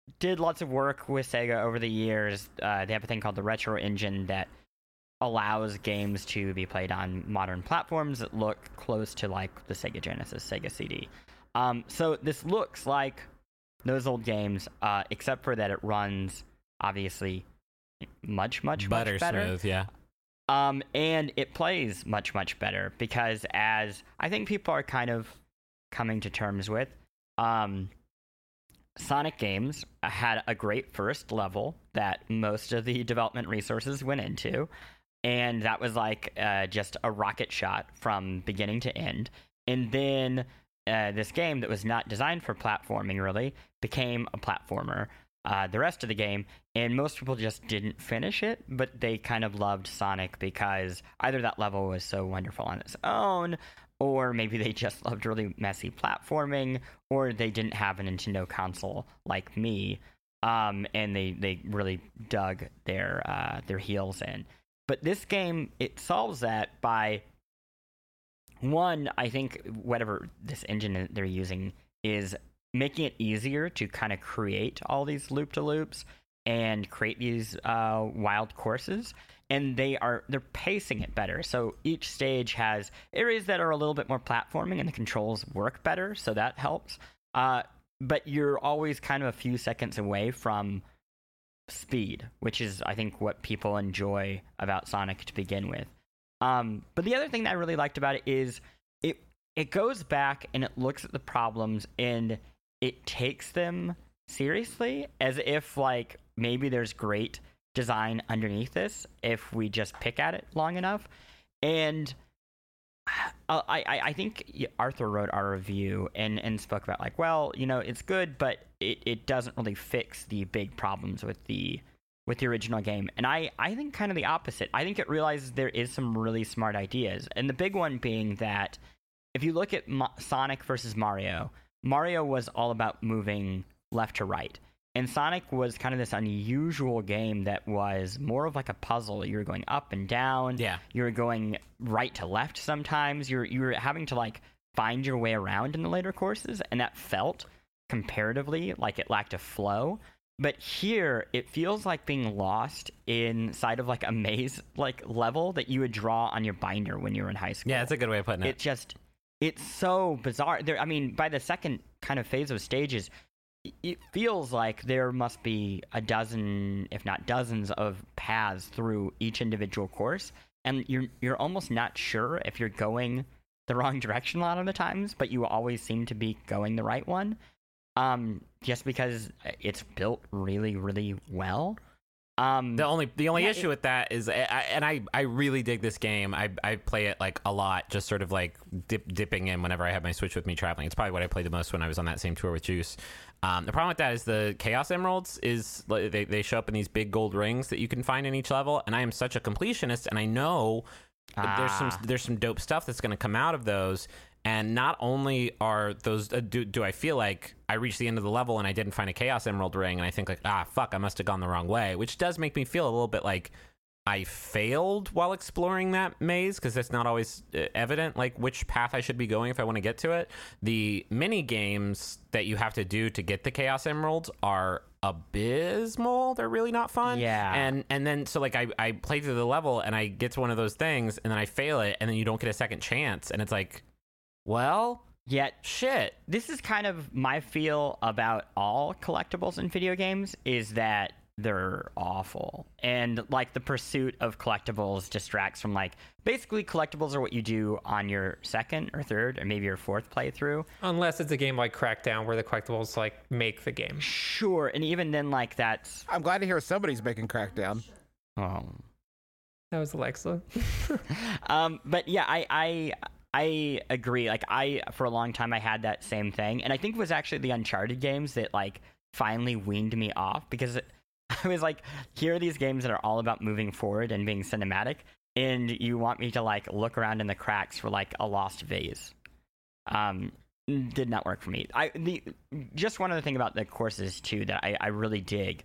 did lots of work with Sega over the years. Uh, they have a thing called the Retro Engine that allows games to be played on modern platforms that look close to like the Sega Genesis, Sega C D. Um, so this looks like those old games, uh, except for that it runs obviously much, much, Butter much better. smooth, yeah. Um, and it plays much, much better because, as I think people are kind of coming to terms with, um, Sonic games had a great first level that most of the development resources went into, and that was like uh, just a rocket shot from beginning to end. And then uh, this game that was not designed for platforming really became a platformer. Uh, the rest of the game, and most people just didn't finish it, but they kind of loved Sonic because either that level was so wonderful on its own, or maybe they just loved really messy platforming, or they didn't have a Nintendo console like me, um, and they, they really dug their uh, their heels in. But this game, it solves that by, one, I think whatever this engine they're using is making it easier to kind of create all these loop-to-loops and create these uh, wild courses, and they are they're pacing it better. So each stage has areas that are a little bit more platforming, and the controls work better, so that helps. Uh, but you're always kind of a few seconds away from speed, which is, I think, what people enjoy about Sonic to begin with. Um, but the other thing that I really liked about it is it it goes back and it looks at the problems and it takes them seriously, as if like maybe there's great design underneath this if we just pick at it long enough. And I, I, I think Arthur wrote our review and, and spoke about like, well, you know, it's good, but it, it doesn't really fix the big problems with the with the original game. And I, I think kind of the opposite. I think it realizes there is some really smart ideas. And the big one being that if you look at Mo- Sonic versus Mario, Mario was all about moving left to right. And Sonic was kind of this unusual game that was more of like a puzzle. You were going up and down. Yeah. You were going right to left sometimes. You were, you were having to like find your way around in the later courses. And that felt comparatively like it lacked a flow. But here, it feels like being lost inside of like a maze like level that you would draw on your binder when you were in high school. Yeah, that's a good way of putting it. It just, it's so bizarre. There, I mean, by the second kind of phase of stages, it feels like there must be a dozen, if not dozens, of paths through each individual course, and you're you're almost not sure if you're going the wrong direction a lot of the times, but you always seem to be going the right one. Um, just because it's built really, really well. Um, The only the only yeah, issue it- with that is, I, I, and I, I really dig this game. I, I play it like a lot, just sort of like dip, dipping in whenever I have my Switch with me traveling. It's probably what I played the most when I was on that same tour with Juice. Um, the problem with that is the Chaos Emeralds is like, they they show up in these big gold rings that you can find in each level. And I am such a completionist, and I know that there's some Ah. there's some dope stuff that's going to come out of those. And not only are those, uh, do, do I feel like I reached the end of the level and I didn't find a Chaos Emerald ring, and I think like, ah, fuck, I must have gone the wrong way, which does make me feel a little bit like I failed while exploring that maze, because it's not always uh, evident like which path I should be going if I want to get to it. The mini games that you have to do to get the Chaos Emeralds are abysmal. They're really not fun. Yeah. And and then so like I, I play through the level and I get to one of those things and then I fail it, and then you don't get a second chance, and it's like, well, Yet, shit. this is kind of my feel about all collectibles in video games, is that they're awful. And like the pursuit of collectibles distracts from like, basically collectibles are what you do on your second or third or maybe your fourth playthrough. Unless it's a game like Crackdown where the collectibles like make the game. Sure, and even then like that's I'm glad to hear somebody's making Crackdown. um That was Alexa. um but yeah, I I I agree. Like I for a long time I had that same thing, and I think it was actually the Uncharted games that like finally weaned me off, because it, I was like, here are these games that are all about moving forward and being cinematic, and you want me to like look around in the cracks for like a lost vase. Um, did not work for me. I the just one other thing about the courses too that I, I really dig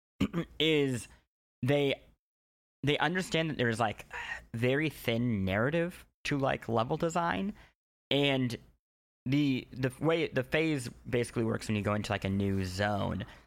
is they they understand that there's like very thin narrative to like level design, and the the way the phase basically works when you go into like a new zone.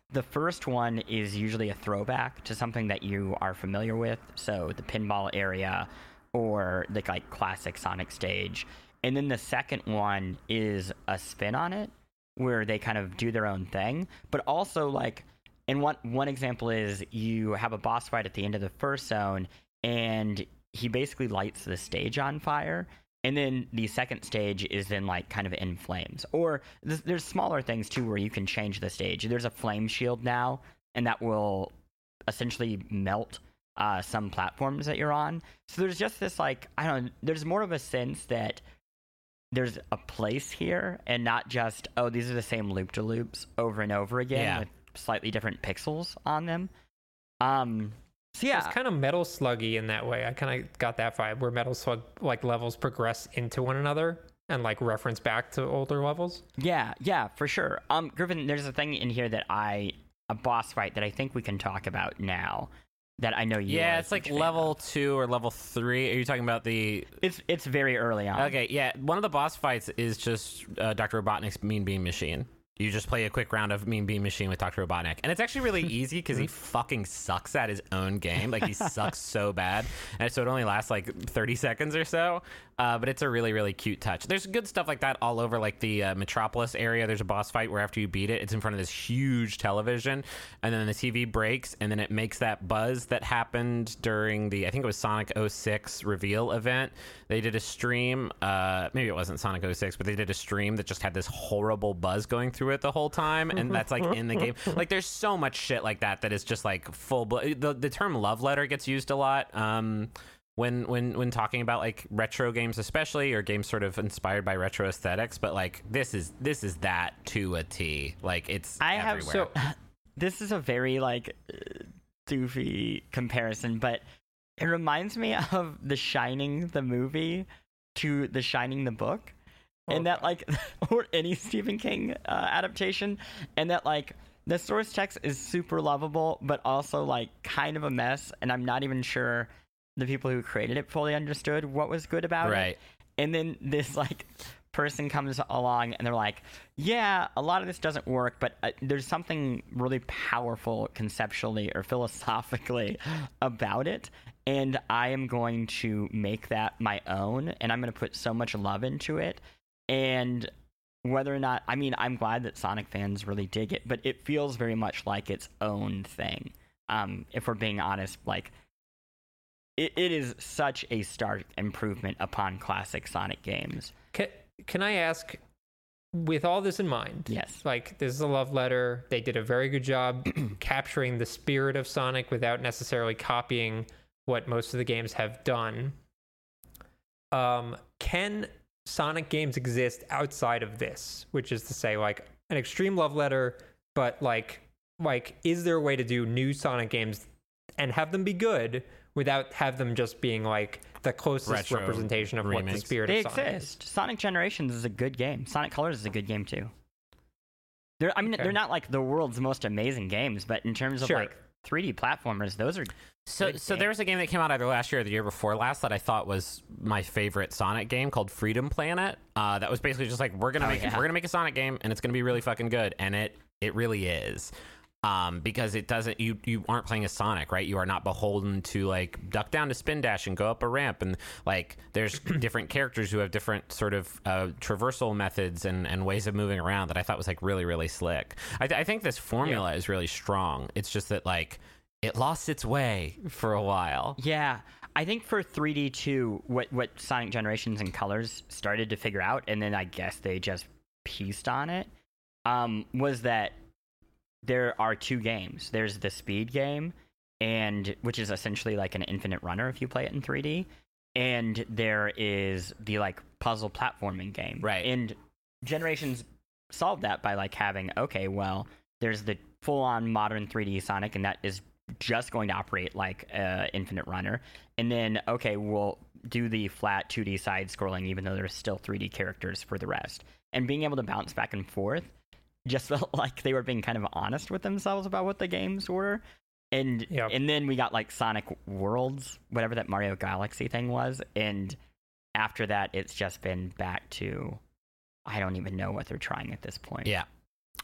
the first one is usually a throwback to something that you are familiar with, so the pinball area or the like classic Sonic stage. And then the second one is a spin on it, where they kind of do their own thing. But also, like, and one one example is you have a boss fight at the end of the first zone, and he basically lights the stage on fire. And then the second stage is then, like, kind of in flames. Or th- there's smaller things, too, where you can change the stage. There's a flame shield now, and that will essentially melt uh, some platforms that you're on. So there's just this, like, I don't know, there's more of a sense that there's a place here, and not just, oh, these are the same loop-de-loops over and over again Yeah. with slightly different pixels on them. Um... So yeah, It's kind of Metal Sluggy in that way. I kind of got that vibe where Metal Slug like levels progress into one another and like reference back to older levels. yeah, yeah, for sure. Um, Griffin, there's a thing in here that I, a boss fight that I think we can talk about now. That I know you. Yeah, are a it's like huge fan level of. two or level three. Are you talking about the? It's it's very early on. Okay, yeah. One of the boss fights is just uh, Doctor Robotnik's Mean Bean Machine. You just play a quick round of Mean Bean Machine with Doctor Robotnik. And it's actually really easy because he fucking sucks at his own game. Like, he sucks so bad. And so it only lasts like thirty seconds or so. Uh, but it's a really, really cute touch. There's good stuff like that all over, like the uh, Metropolis area. There's a boss fight where after you beat it, it's in front of this huge television. And then the T V breaks, and then it makes that buzz that happened during the, I think it was Sonic oh six reveal event. They did a stream. Uh, maybe it wasn't Sonic oh six, but they did a stream that just had this horrible buzz going through it the whole time, and that's like in the game. Like, there's so much shit like that that is just like full blo- the, the term love letter gets used a lot um when when when talking about like retro games, especially, or games sort of inspired by retro aesthetics. But like, this is this is that to a T. Like, it's I have everywhere. so. This is a very like doofy comparison, but it reminds me of The Shining, the movie, to The Shining, the book. And that, like, or any Stephen King uh, adaptation, and that, like, the source text is super lovable, but also, like, kind of a mess, and I'm not even sure the people who created it fully understood what was good about it. Right. And then this, like, person comes along, and they're like, yeah, a lot of this doesn't work, but uh, there's something really powerful conceptually or philosophically about it, and I am going to make that my own, and I'm going to put so much love into it. And whether or not, I mean, I'm glad that Sonic fans really dig it, but it feels very much like its own thing. Um, if we're being honest, like, it, it is such a stark improvement upon classic Sonic games. Can, can I ask, with all this in mind, Yes. like, this is a love letter. They did a very good job capturing the spirit of Sonic without necessarily copying what most of the games have done. Um, can Sonic games exist outside of this, which is to say, like, an extreme love letter, but like like is there a way to do new Sonic games and have them be good without have them just being like the closest Retro representation of what the remakes. spirit They of Sonic exist. Sonic Generations is a good game. Sonic Colors is a good game too. They're, I mean, Okay. they're not like the world's most amazing games, but in terms of Sure. like three D platformers, those are So, good so games. there was a game that came out either last year or the year before last that I thought was my favorite Sonic game called Freedom Planet. Uh, that was basically just like, we're gonna Oh, make yeah. we're gonna make a Sonic game, and it's gonna be really fucking good, and it it really is. Um, because it doesn't, you you aren't playing as Sonic, right? You are not beholden to like duck down to spin dash and go up a ramp, and like there's different characters who have different sort of uh, traversal methods and, and ways of moving around that I thought was like really really slick. I, th- I think this formula is really strong. It's just that like it lost its way for a while. Yeah, I think for three D two, what what Sonic Generations and Colors started to figure out, and then I guess they just pieced on it, um, was that there are two games. There's the speed game, and which is essentially like an infinite runner if you play it in three D, and there is the like puzzle platforming game. Right. And Generations solved that by like having, okay, well, there's the full-on modern three D Sonic, and that is just going to operate like uh, infinite runner, and then okay, we'll do the flat two D side scrolling even though there's still three D characters for the rest. And being able to bounce back and forth just felt like they were being kind of honest with themselves about what the games were. And Yep. and then we got like Sonic Worlds, whatever that Mario Galaxy thing was, and after that it's just been back to I don't even know what they're trying at this point. Yeah.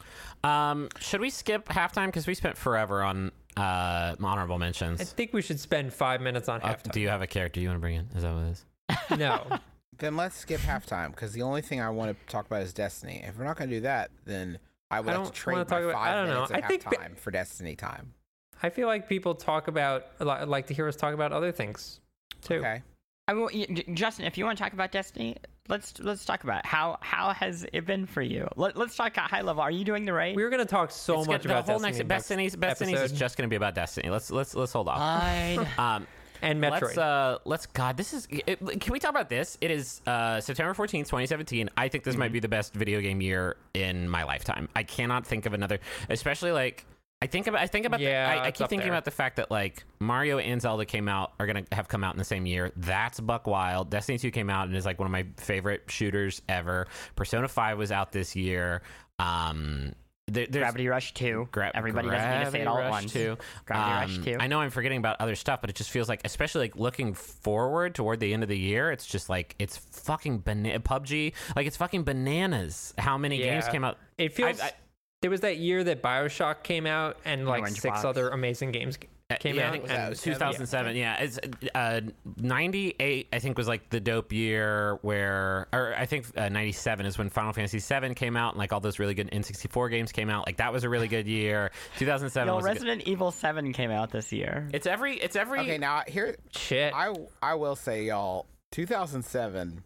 Um, should we skip halftime because we spent forever on uh honorable mentions? I think we should spend five minutes on Uh, halftime. do you have a character you want to bring in? Is that what it is? No. Then let's skip halftime because the only thing I want to talk about is Destiny. If we're not going to do that, then I would I have don't to trade wanna my talk about- five I don't know. minutes of I think halftime for Destiny time. I feel like people talk about, li- like to hear us talk about other things too. Okay. I mean, y- J- Justin, if you want to talk about Destiny, let's let's talk about it. how how has it been for you. Let, let's talk at high level. Are you doing the raid? We were going to talk so It's much good- the about whole Destiny next Destiny's Destiny's is episode. just going to be about Destiny. Let's let's let's hold off. Fine. Um, and Metroid. Let's uh, let's God. This is. It, can we talk about this? It is uh, September fourteenth, twenty seventeen. I think this might be the best video game year in my lifetime. I cannot think of another, especially like. I think about I think about Yeah, the, I, I it's keep up thinking there. about the fact that like Mario and Zelda came out are gonna have come out in the same year. That's buck wild. Destiny two came out and is like one of my favorite shooters ever. Persona five was out this year. Um, there, there's Gravity Rush two. Gra- Everybody doesn't need to say it all at Gravity once. Rush two. Gravity Rush two. I know I'm forgetting about other stuff, but it just feels like, especially like looking forward toward the end of the year, it's just like it's fucking banana. P U B G, like it's fucking bananas. How many games Yeah. came out? It feels. I- I- there was that year that Bioshock came out, and like Orange six Box. other amazing games Uh, came yeah, I out. think Was that uh, oh seven? two thousand seven. Yeah, it's uh, ninety-eight. I think was like the dope year where, or I think uh, ninety-seven is when Final Fantasy seven came out, and like all those really good N sixty-four games came out. Like that was a really good year. two thousand seven Yo, was. a good- Resident Evil seven came out this year. it's every. It's every. Okay, now here Shit. I I will say, y'all, two thousand seven.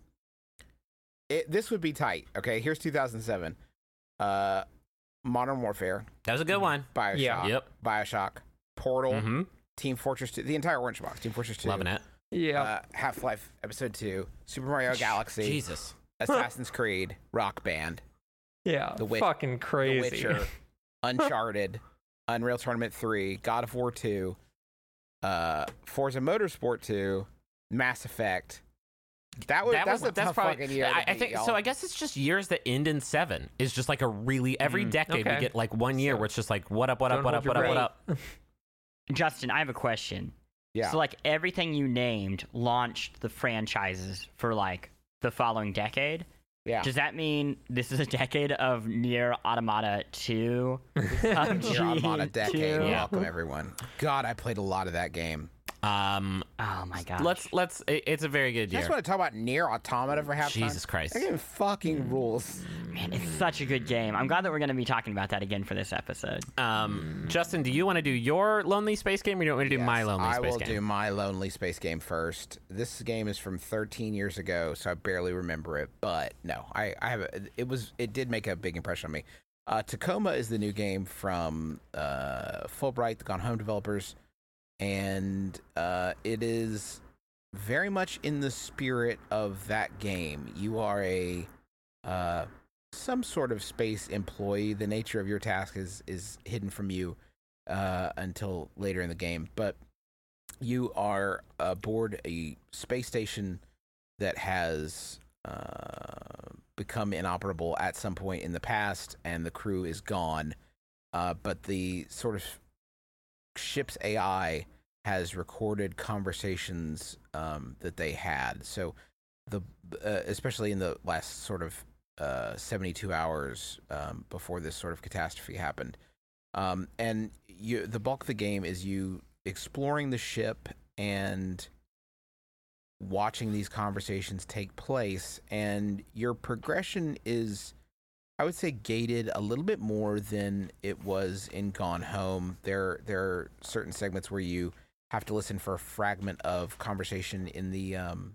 It this would be tight. Okay, here's two thousand seven. Uh, Modern Warfare, That was a good one. Bioshock, Yeah. Yep. Bioshock, Portal, Mm-hmm. Team Fortress two, the entire Orange Box, Team Fortress two, Loving it. yeah. uh, Half Life Episode two, Super Mario Galaxy, Jesus. Assassin's Creed, Rock Band, yeah. The Wit- Fucking The crazy. Witcher, Uncharted, Unreal Tournament three, God of War two, uh, Forza Motorsport two, Mass Effect. That was That that's was a that's tough probably. fucking year. to I, I beat, think y'all. so. I guess it's just years that end in seven. Is just like a really every Mm, decade okay. we get like one year So- where it's just like what up, what up, Don't what hold up, what your up, what breath. up. Justin, I have a question. Yeah. So, like, everything you named launched the franchises for, like, the following decade. yeah. Does that mean this is a decade of Nier Automata two? Nier Automata decade. two? Yeah. Welcome everyone. God, I played a lot of that game. Um, Oh, my God. let's let's. It, it's a very good You year. guys want to talk about Nier Automata for half Jesus Christ. That game fucking rules. Man, it's such a good game. I'm glad that we're going to be talking about that again for this episode. Um, Justin, do you want to do your lonely space game, or do you want me to do my Yes, lonely I space will game? do my lonely space game first. This game is from thirteen years ago, so I barely remember it. But no, I, I have a, it was it did make a big impression on me. Uh, Tacoma is the new game from uh, Fulbright, the Gone Home developers, and uh, it is very much in the spirit of that game. You are a uh, some sort of space employee. The nature of your task is is hidden from you uh, until later in the game, but you are aboard a space station that has uh, become inoperable at some point in the past, and the crew is gone. Uh, but the sort of ship's A I has recorded conversations um, that they had. So the uh, especially in the last sort of uh, seventy-two hours um, before this sort of catastrophe happened. Um, and you, the bulk of the game is you exploring the ship and watching these conversations take place. And your progression is, I would say, gated a little bit more than it was in Gone Home. There, there are certain segments where you have to listen for a fragment of conversation in the um,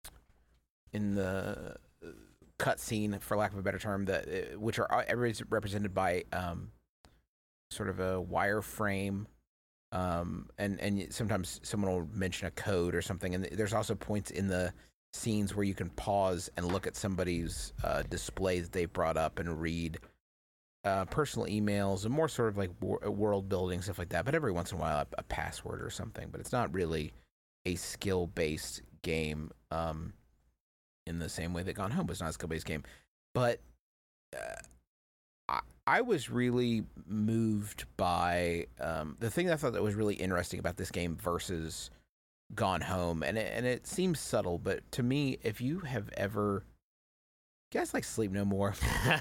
in the cutscene, for lack of a better term, that which are everybody's represented by um, sort of a wireframe, um, and and sometimes someone will mention a code or something. And there's also points in the scenes where you can pause and look at somebody's uh, display that they brought up and read uh, personal emails and more sort of like wor- world building stuff like that. But every once in a while, a, a password or something. But it's not really a skill based game um, in the same way that Gone Home was not a skill based game. But uh, I, I was really moved by um, the thing that I thought that was really interesting about this game versus Gone Home, and it, and it seems subtle, but to me, if you have ever You guys like Sleep No More? no,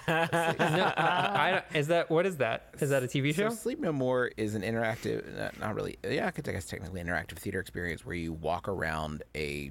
I don't, is that what is that? Is that a T V show? So Sleep No More is an interactive, not, not really, yeah, I could guess technically interactive theater experience where you walk around a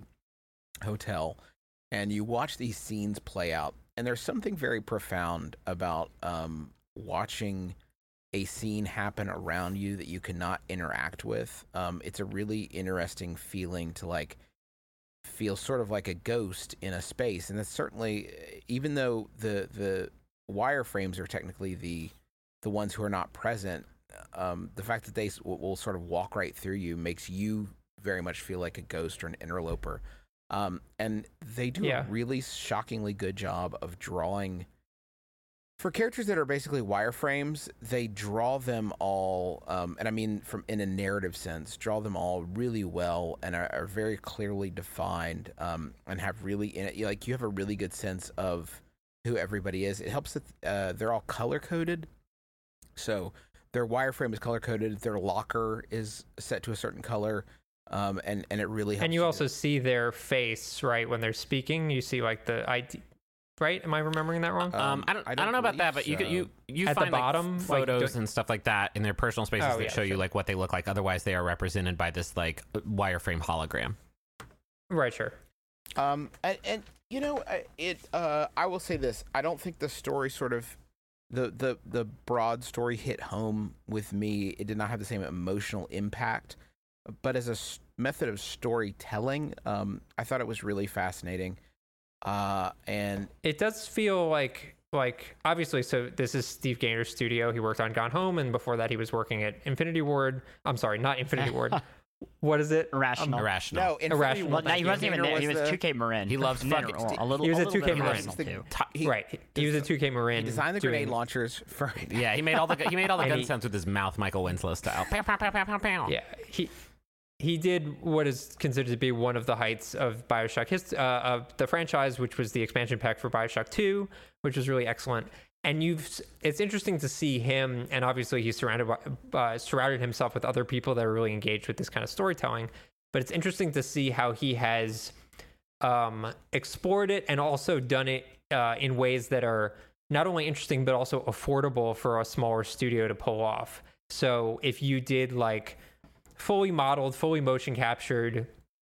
hotel and you watch these scenes play out. And there's something very profound about um, watching a scene happen around you that you cannot interact with. Um, it's a really interesting feeling to like feel sort of like a ghost in a space. And that's certainly, even though the the wireframes are technically the the ones who are not present, um, the fact that they will, will sort of walk right through you makes you very much feel like a ghost or an interloper. Um, and they do Yeah. a really shockingly good job of drawing. For characters that are basically wireframes, they draw them all, um, and I mean from in a narrative sense, draw them all really well and are, are very clearly defined, um, and have really in it, like you have a really good sense of who everybody is. It helps that uh, they're all color coded, so their wireframe is color coded, their locker is set to a certain color, um, and and it really helps. And you also see their face, right, when they're speaking. You see like the I D. Right? Am I remembering that wrong? Uh, Um, I don't, I don't, know about that, but you so. could, you, you At the find like, bottom, like, photos do- and stuff like that in their personal spaces Oh, that yeah, show you sure. like what they look like. Otherwise, they are represented by this like wireframe hologram. Right, sure. Um, and, and you know, I- it. Uh, I will say this: I don't think the story sort of, the the the broad story hit home with me. It did not have the same emotional impact, but as a s- method of storytelling, um, I thought it was really fascinating. Uh, and It does feel like like obviously so this is Steve Gainer's studio. He worked on Gone Home, and before that he was working at Infinity Ward. I'm sorry, not Infinity Ward. What is it? Irrational. Irrational. no, Infinity Irrational. Well, War, no, he wasn't even Gainer there. He was the- two K Marin. He loves Mineral, fucking- a little. He was a a little two K bit Marin. Irrational, too. He, Right. He was a two K Marin. he designed the doing- grenade launchers for. Yeah, he made all the he made all the And gun he- sounds with his mouth, Michael Winslow style. Pow, pow, pow, pow, pow, pow. Yeah, he he did what is considered to be one of the heights of Bioshock his, uh, of the franchise, which was the expansion pack for Bioshock two, which was really excellent. And you've it's interesting to see him, and obviously he's surrounded by, uh, surrounded himself with other people that are really engaged with this kind of storytelling. But it's interesting to see how he has um, explored it and also done it uh, in ways that are not only interesting but also affordable for a smaller studio to pull off. So if you did like fully modeled, fully motion captured,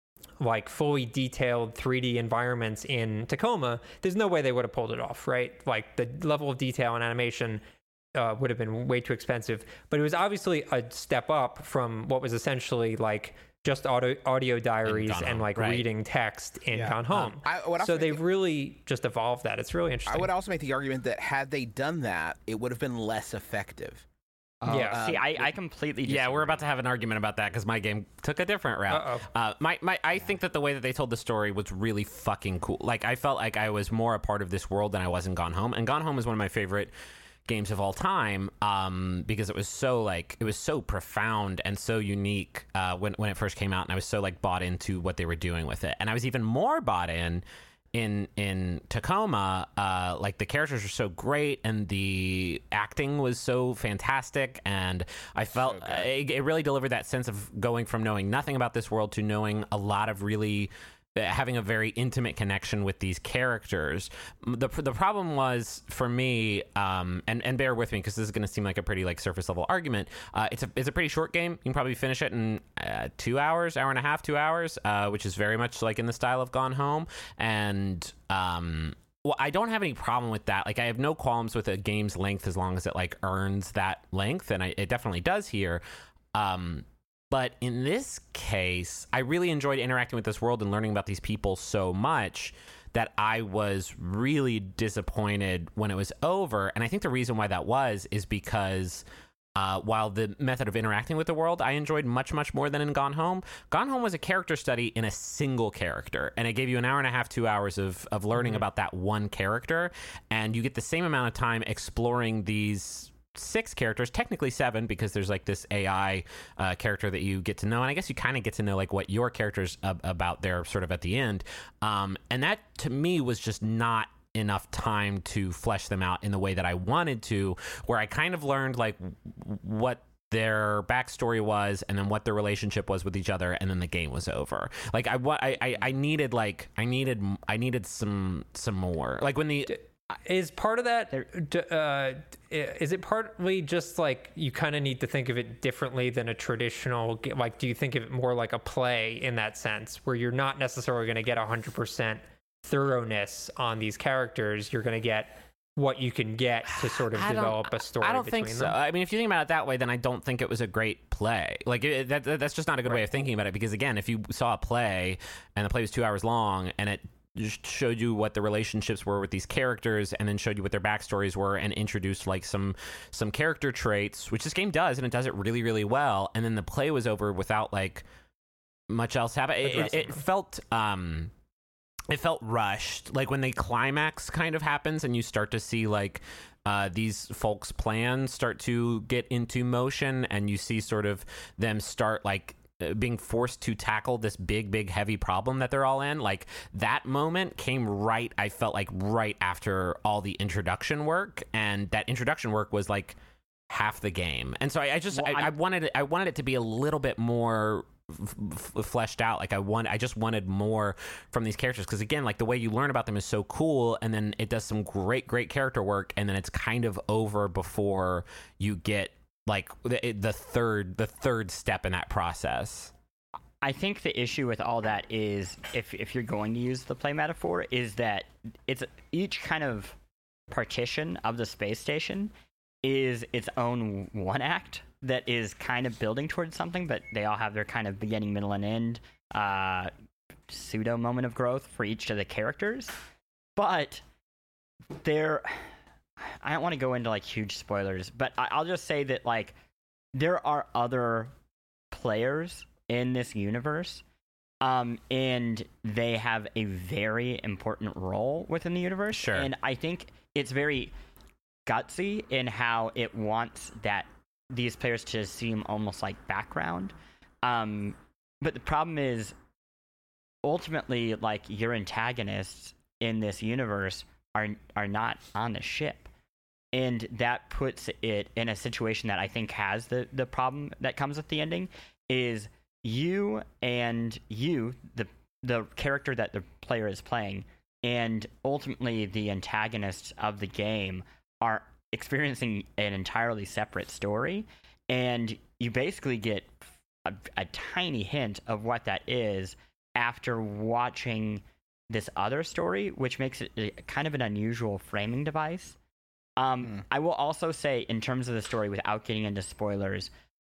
like fully detailed three D environments in Tacoma, there's no way they would have pulled it off, right? Like the level of detail and animation uh, would have been way too expensive. But it was obviously a step up from what was essentially like just audio, audio diaries Gone and Home, like right. reading text in Yeah. Gone Home. Um, I would also so make they've the- really just evolved that. It's really interesting. I would also make the argument that had they done that, it would have been less effective. Yeah. See, Um, I, I completely. Yeah, we're disagree. about to have an argument about that because my game took a different route. Uh-oh. Uh, my, my, I think that the way that they told the story was really fucking cool. Like, I felt like I was more a part of this world than I was in Gone Home. And Gone Home is one of my favorite games of all time um, because it was so, like, it was so profound and so unique uh, when, when it first came out. And I was so, like, bought into what they were doing with it. And I was even more bought in in in Tacoma. Uh, like, the characters were so great and the acting was so fantastic, and I felt uh, it, it really delivered that sense of going from knowing nothing about this world to knowing a lot of really uh, having a very intimate connection with these characters. The the problem was for me, um, and and bear with me because this is going to seem like a pretty like surface level argument. Uh, it's a it's a pretty short game. You can probably finish it in uh, two hours, hour and a half, two hours, uh, which is very much like in the style of Gone Home. And um, well, I don't have any problem with that. Like, I have no qualms with a game's length as long as it like earns that length, and I, it definitely does here. Um, But in this case, I really enjoyed interacting with this world and learning about these people so much that I was really disappointed when it was over. And I think the reason why that was is because uh, while the method of interacting with the world I enjoyed much, much more than in Gone Home, Gone Home was a character study in a single character. And it gave you an hour and a half, two hours of, of learning about that one character. And you get the same amount of time exploring these six characters, technically seven, because there's like this A I uh, character that you get to know, and I guess you kind of get to know like what your character's ab- about there sort of at the end, um, and that to me was just not enough time to flesh them out in the way that I wanted to, where I kind of learned like w- what their backstory was, and then what their relationship was with each other, and then the game was over. Like I, wa- I, I, I needed like I needed I needed some some more. Like when the Is part of that, d- uh, is it partly just like you kind of need to think of it differently than a traditional, ga- like, do you think of it more like a play in that sense, where you're not necessarily going to get one hundred percent thoroughness on these characters? You're going to get what you can get to sort of I don't- develop a story I don't between think so. them. I mean, if you think about it that way, then I don't think it was a great play. Like it, that, that- that's just not a good way of thinking about it. Because again, if you saw a play and the play was two hours long and it just showed you what the relationships were with these characters, and then showed you what their backstories were, and introduced like some some character traits, which this game does, and it does it really, really well. And then the play was over without like much else happening. It, it, it felt. Um, It felt rushed. Like when the climax kind of happens and you start to see like uh, these folks' plans start to get into motion, and you see sort of them start like uh, being forced to tackle this big, big, heavy problem that they're all in. Like that moment came right, I felt like right after all the introduction work. And that introduction work was like half the game. And so I, I just, Well, I, I wanted it, I wanted it to be a little bit more F- f- fleshed out. Like I want, I just wanted more from these characters, because again, like the way you learn about them is so cool, and then it does some great, great character work, and then it's kind of over before you get like the, the third, the third step in that process. I think the issue with all that is, if if you're going to use the play metaphor, is that it's each kind of partition of the space station is its own one act that is kind of building towards something, but they all have their kind of beginning, middle, and end uh, pseudo moment of growth for each of the characters. But they're, I don't want to go into like huge spoilers, but I, I'll just say that like there are other players in this universe, um, and they have a very important role within the universe. Sure. And I think it's very gutsy in how it wants that these players to seem almost like background. Um, but the problem is, ultimately, like, your antagonists in this universe are are not on the ship. And that puts it in a situation that I think has the, the problem that comes with the ending, is you and you, the the character that the player is playing, and ultimately the antagonists of the game are experiencing an entirely separate story, and you basically get a, a tiny hint of what that is after watching this other story, which makes it a, kind of an unusual framing device. Um, mm. I will also say, in terms of the story, without getting into spoilers,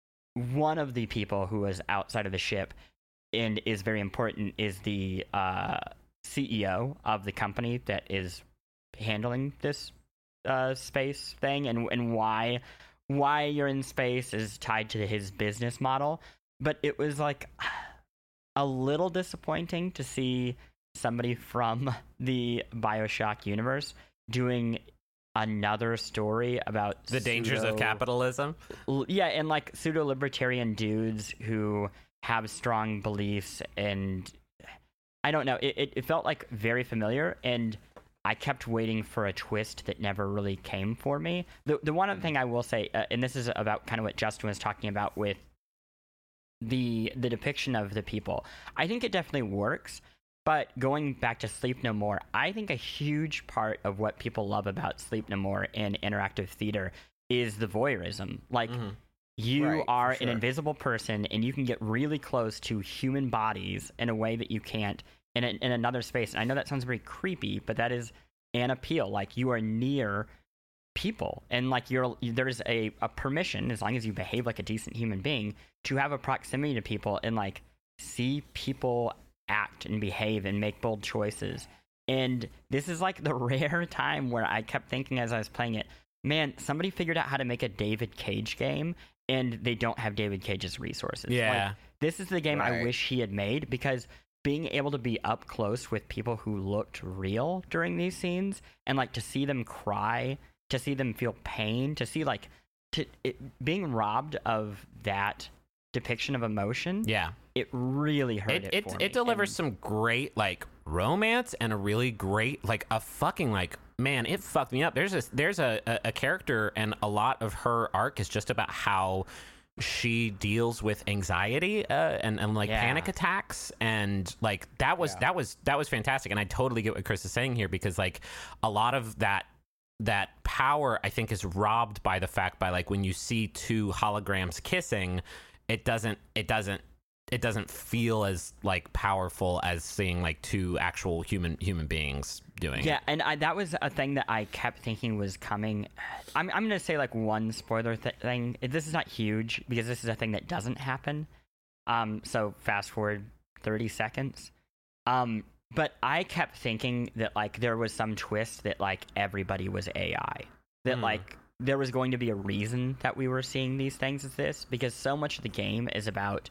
one of the people who is outside of the ship and is very important is the uh, C E O of the company that is handling this Uh, space thing, and and why why you're in space is tied to his business model. But it was like a little disappointing to see somebody from the BioShock universe doing another story about the dangers pseudo, of capitalism. Yeah, and like pseudo libertarian dudes who have strong beliefs, and I don't know. It it, it felt like very familiar, and I kept waiting for a twist that never really came for me. The the one other thing I will say, uh, and this is about kind of what Justin was talking about with the the depiction of the people, I think it definitely works. But going back to Sleep No More, I think a huge part of what people love about Sleep No More in interactive theater is the voyeurism. Like, mm-hmm. you right, are sure. an invisible person, and you can get really close to human bodies in a way that you can't in, a, in another space. And I know that sounds very creepy, but that is an appeal. Like, you are near people, and like you're there's a, a permission, as long as you behave like a decent human being, to have a proximity to people and like see people act and behave and make bold choices. And this is like the rare time where I kept thinking as I was playing it, man, somebody figured out how to make a David Cage game, and they don't have David Cage's resources. Yeah. Like, this is the game right. I wish he had made, because being able to be up close with people who looked real during these scenes, and like to see them cry, to see them feel pain, to see like to it, being robbed of that depiction of emotion, yeah, it really hurt it. It, It, for it me. delivers And some great like romance and a really great like a fucking like man, it fucked me up. There's a there's a, a, a character, and a lot of her arc is just about how she deals with anxiety uh, and, and like Yeah. panic attacks, and like that was Yeah. that was that was fantastic. And I totally get what Chris is saying here, because like a lot of that that power I think is robbed by the fact by like when you see two holograms kissing, it doesn't it doesn't it doesn't feel as like powerful as seeing like two actual human human beings doing Yeah, it. and I, that was a thing that I kept thinking was coming. I'm, I'm going to say like one spoiler th- thing. This is not huge because this is a thing that doesn't happen. Um, so fast forward thirty seconds. Um, but I kept thinking that like there was some twist that like everybody was A I. That Hmm. like there was going to be a reason that we were seeing these things as this, because so much of the game is about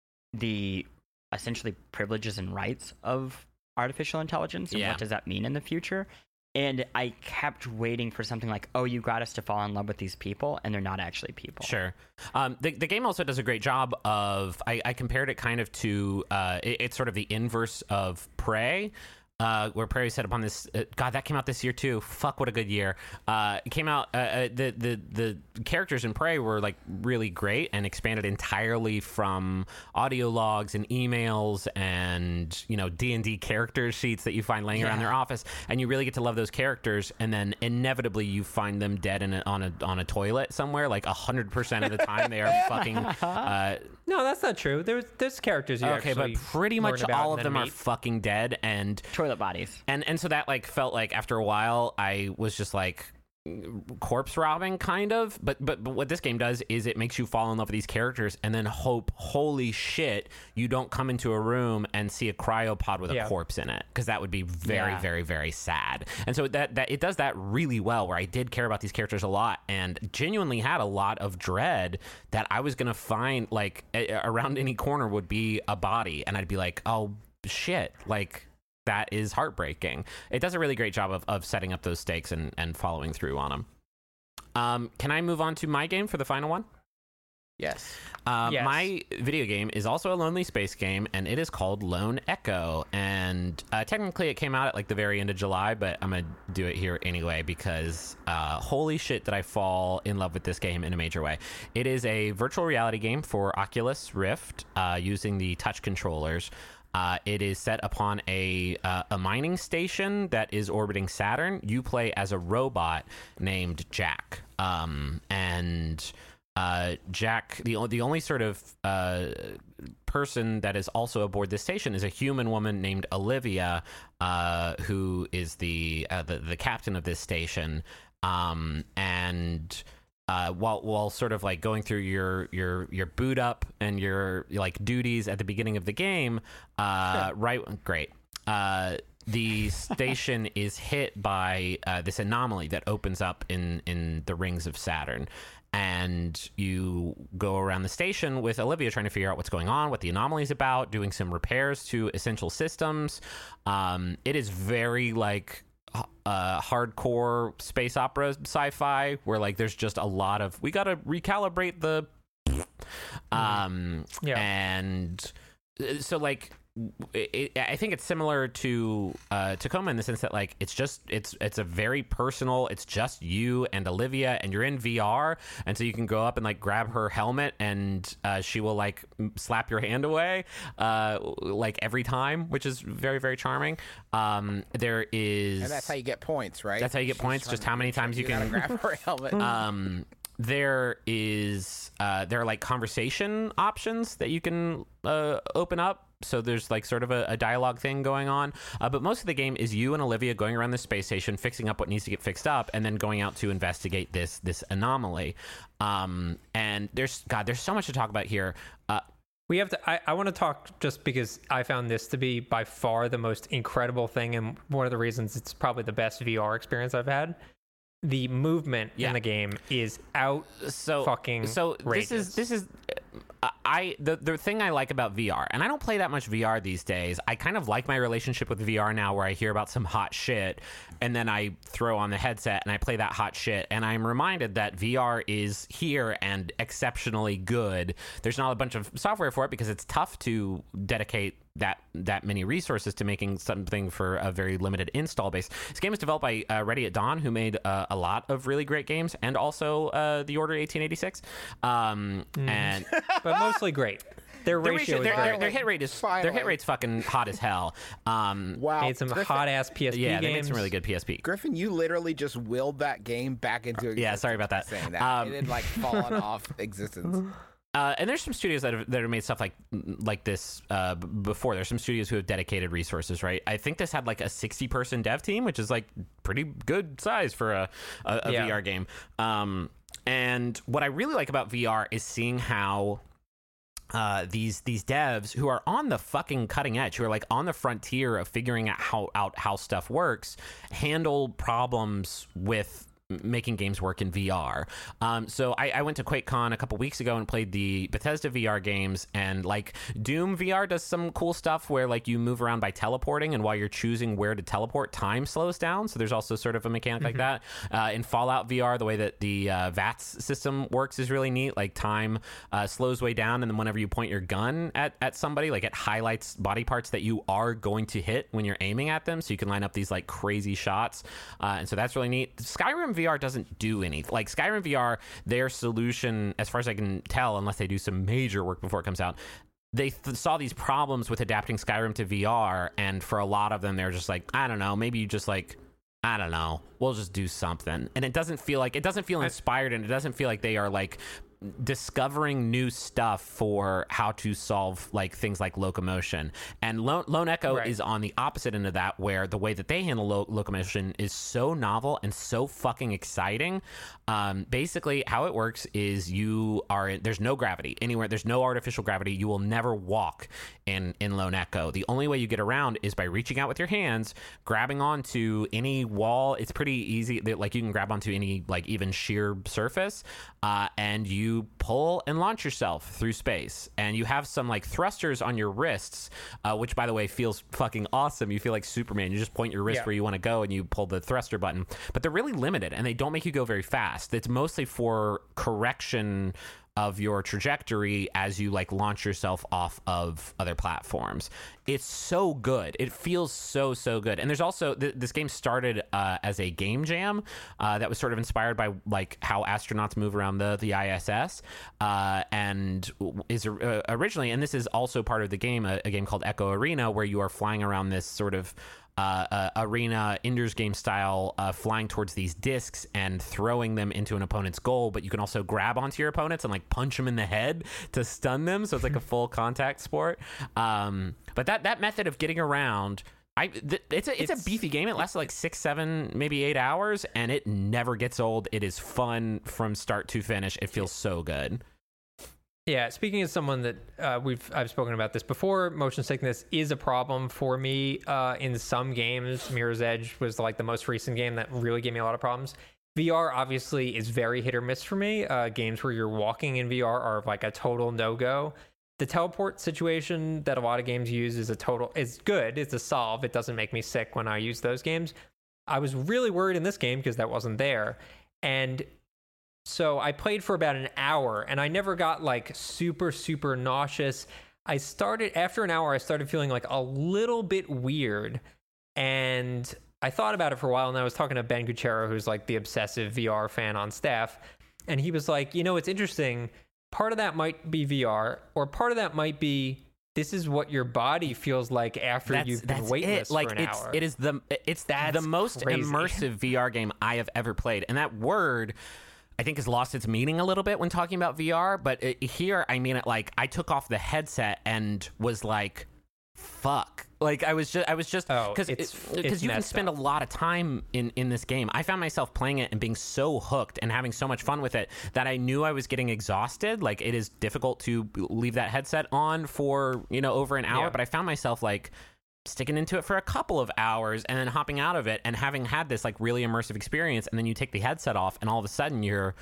the essentially privileges and rights of artificial intelligence and Yeah. what does that mean in the future. And I kept waiting for something like, oh, you got us to fall in love with these people, and they're not actually people. Sure. Um, the, the game also does a great job of, I, I compared it kind of to, uh, it, it's sort of the inverse of Prey. Uh, where Prey set upon this, uh, God, that came out this year too. Fuck, what a good year! Uh, it came out. Uh, uh, the the the characters in Prey were like really great and expanded entirely from audio logs and emails and you know D and D character sheets that you find laying around Yeah. their office, and you really get to love those characters. And then inevitably you find them dead in a, on a on a toilet somewhere. Like a hundred percent of the time they are fucking. Uh, No, that's not true. There's there's characters you okay, but actually pretty much learn about all and of then them are meet. fucking dead, and Toilet bodies. and and so that like felt like after a while I was just like corpse robbing kind of, but, but but what this game does is it makes you fall in love with these characters and then hope, holy shit, you don't come into a room and see a cryopod with Yeah. a corpse in it, because that would be very Yeah. very very sad. And so that that it does that really well, where I did care about these characters a lot and genuinely had a lot of dread that I was gonna find like a- around any corner would be a body, and I'd be like, oh shit, like that is heartbreaking. It does a really great job of, of setting up those stakes and, and following through on them. Um, can I move on to my game for the final one? Yes. Uh, Yes. My video game is also a lonely space game, and it is called Lone Echo. And uh, technically, it came out at like the very end of July, but I'm gonna do it here anyway because uh, holy shit, did I fall in love with this game in a major way. It is a virtual reality game for Oculus Rift uh, using the touch controllers. Uh, it is set upon a uh, a mining station that is orbiting Saturn. You play as a robot named Jack, um, and uh, Jack, the o- the only sort of uh, person that is also aboard this station is a human woman named Olivia, uh, who is the, uh, the the captain of this station, um, and. Uh, while while sort of like going through your your your boot up and your like duties at the beginning of the game, uh, right? Great. Uh, the station is hit by uh, this anomaly that opens up in in the rings of Saturn, and you go around the station with Olivia trying to figure out what's going on, what the anomaly is about, doing some repairs to essential systems. Um, it is very like. Uh, hardcore space opera sci-fi where like there's just a lot of we gotta recalibrate the um Yeah. and uh, so like it, it, I think it's similar to uh, Tacoma in the sense that like it's just it's it's a very personal. It's just you and Olivia, and you're in V R, and so you can go up and like grab her helmet, and uh, she will like slap your hand away, uh, like every time, which is very very charming. Um, there is, And that's how you get points, right? That's how you get She's points, trying just to how many make sure times you gotta can- grab her helmet. um there is uh there are like conversation options that you can uh open up, so there's like sort of a, a dialogue thing going on, uh, but most of the game is you and Olivia going around the space station fixing up what needs to get fixed up and then going out to investigate this this anomaly. Um and there's god there's so much to talk about here. uh We have to. I, I want to talk just because I found this to be by far the most incredible thing, and one of the reasons it's probably the best V R experience I've had. The movement Yeah. in the game is out. so Fucking so this is outrageous. this is uh, I the the thing I like about V R, and I don't play that much V R these days. I kind of like my relationship with V R now, where I hear about some hot shit, and then I throw on the headset and I play that hot shit, and I'm reminded that V R is here and exceptionally good. There's not a bunch of software for it because it's tough to dedicate that that many resources to making something for a very limited install base. This game is developed by uh, Ready at Dawn, who made uh, a lot of really great games, and also uh, The Order eighteen eighty-six. Um, mm. And but mostly great. Their ratio, ratio is their, great. their, their hit rate is Finally. their hit rate's fucking hot as hell. Um, Wow. Made some Griffin, hot ass P S P yeah, games. they made some really good P S P. Griffin, you literally just willed that game back into existence. Yeah, sorry about that. Saying that. Um, it had like fallen off existence. Uh, and there's some studios that have, that have made stuff like like this uh, b- before. There's some studios who have dedicated resources, right? I think this had like a sixty person dev team, which is like pretty good size for a, a, a Yeah. V R game. Um, and what I really like about V R is seeing how uh, these these devs who are on the fucking cutting edge, who are like on the frontier of figuring out how out how stuff works, handle problems with making games work in V R. Um, so I, I went to QuakeCon a couple weeks ago and played the Bethesda V R games, and like Doom V R does some cool stuff where like you move around by teleporting, and while you're choosing where to teleport, time slows down. So there's also sort of a mechanic mm-hmm. like that. Uh, in Fallout V R, the way that the uh, V A T S system works is really neat. Like time uh, slows way down, and then whenever you point your gun at, at somebody, like it highlights body parts that you are going to hit when you're aiming at them, so you can line up these like crazy shots. Uh, and so that's really neat. Skyrim V R doesn't do anything. Like Skyrim V R, their solution, as far as I can tell, unless they do some major work before it comes out, they th- saw these problems with adapting Skyrim to V R, and for a lot of them, they're just like, I don't know, maybe you just like, I don't know, we'll just do something. And it doesn't feel like, it doesn't feel inspired, and it doesn't feel like they are like discovering new stuff for how to solve like things like locomotion. And Lone, Lone Echo right. is on the opposite end of that, where the way that they handle lo- locomotion is so novel and so fucking exciting. Um, basically, how it works is you are in, there's no gravity anywhere. There's no artificial gravity. You will never walk in in Lone Echo. The only way you get around is by reaching out with your hands, grabbing onto any wall. It's pretty easy. Like you can grab onto any like even sheer surface, uh, and you You pull and launch yourself through space, and you have some like thrusters on your wrists, uh, which by the way feels fucking awesome. You feel like Superman. You just point your wrist yeah. where you want to go, and you pull the thruster button. But they're really limited, and they don't make you go very fast. It's mostly for correction of your trajectory as you like launch yourself off of other platforms. It's so good. It feels so, so good. And there's also, th- this game started uh, as a game jam uh, that was sort of inspired by like how astronauts move around the, the I S S uh, and is uh, originally, and this is also part of the game, a, a game called Echo Arena, where you are flying around this sort of Uh, uh, arena Ender's Game style, uh, flying towards these discs and throwing them into an opponent's goal, but you can also grab onto your opponents and like punch them in the head to stun them, so it's like a full contact sport. Um, but that that method of getting around, I th- it's a it's, it's a beefy game. It lasts like six, seven, maybe eight hours, and it never gets old. It is fun from start to finish. It feels so good. Yeah, speaking as someone that uh, we've I've spoken about this before, motion sickness is a problem for me uh, in some games. Mirror's Edge was like the most recent game that really gave me a lot of problems. V R obviously is very hit or miss for me. Uh, games where you're walking in V R are like a total no-go. The teleport situation that a lot of games use is a total is good. It's a solve. It doesn't make me sick when I use those games. I was really worried in this game because that wasn't there, and so I played for about an hour, and I never got like super, super nauseous. I started, after an hour, I started feeling like a little bit weird. And I thought about it for a while, and I was talking to Ben Kuchera, who's like the obsessive V R fan on staff. And he was like, you know, it's interesting. Part of that might be V R, or part of that might be this is what your body feels like after that's, you've been that's weightless it. Like for an it's, hour. It is the it's That's the most crazy. immersive V R game I have ever played, and that word, I think, has lost its meaning a little bit when talking about V R. But it, here, I mean it like I took off the headset and was like, "Fuck!" Like I was just, I was just Oh, because it's- because it's you can messed spend up. a lot of time in in this game. I found myself playing it and being so hooked and having so much fun with it that I knew I was getting exhausted. Like it is difficult to leave that headset on for you know over an hour, Yeah. but I found myself like sticking into it for a couple of hours and then hopping out of it and having had this like really immersive experience, and then you take the headset off and all of a sudden you're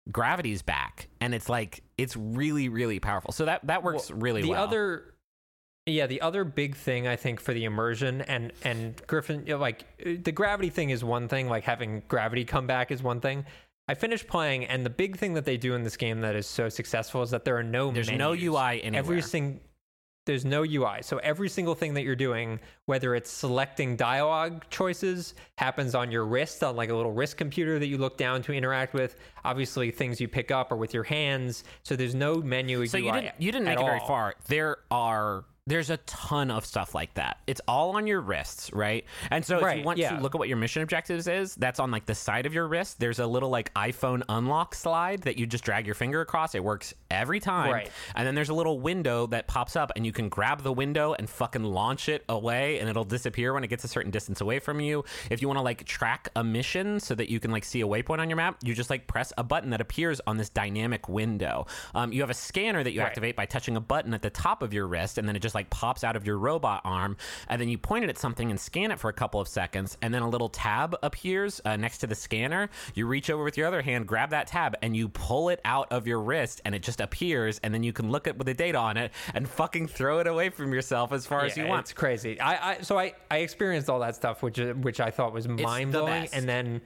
gravity's back, and it's like it's really really powerful. So that that works Well, really the well. other yeah the other big thing I think for the immersion and and Griffin, you know, like the gravity thing is one thing, like having gravity come back is one thing. I finished playing, and the big thing that they do in this game that is so successful is that there are no There's menus. no U I anywhere. Every sing- there's no U I. So every single thing that you're doing, whether it's selecting dialogue choices, happens on your wrist, on like a little wrist computer that you look down to interact with. Obviously, things you pick up are with your hands. So there's no menu So U I you didn't you didn't at make it very all. far. There are there's a ton of stuff like that. It's all on your wrists, right? And so if Right, you want yeah. to look at what your mission objectives is, that's on like the side of your wrist. There's a little like iPhone unlock slide that you just drag your finger across. It works every time. Right. And then there's a little window that pops up, and you can grab the window and fucking launch it away, and it'll disappear when it gets a certain distance away from you. If you want to like track a mission so that you can like see a waypoint on your map, you just like press a button that appears on this dynamic window. Um, you have a scanner that you Right. activate by touching a button at the top of your wrist, and then it just like pops out of your robot arm, and then you point it at something and scan it for a couple of seconds, and then a little tab appears uh, next to the scanner. You reach over with your other hand, grab that tab, and you pull it out of your wrist, and it just appears, and then you can look at the data on it and fucking throw it away from yourself as far as Yeah, you want. It's crazy. I, I so I, I experienced all that stuff, which which I thought was mind blowing, best. and then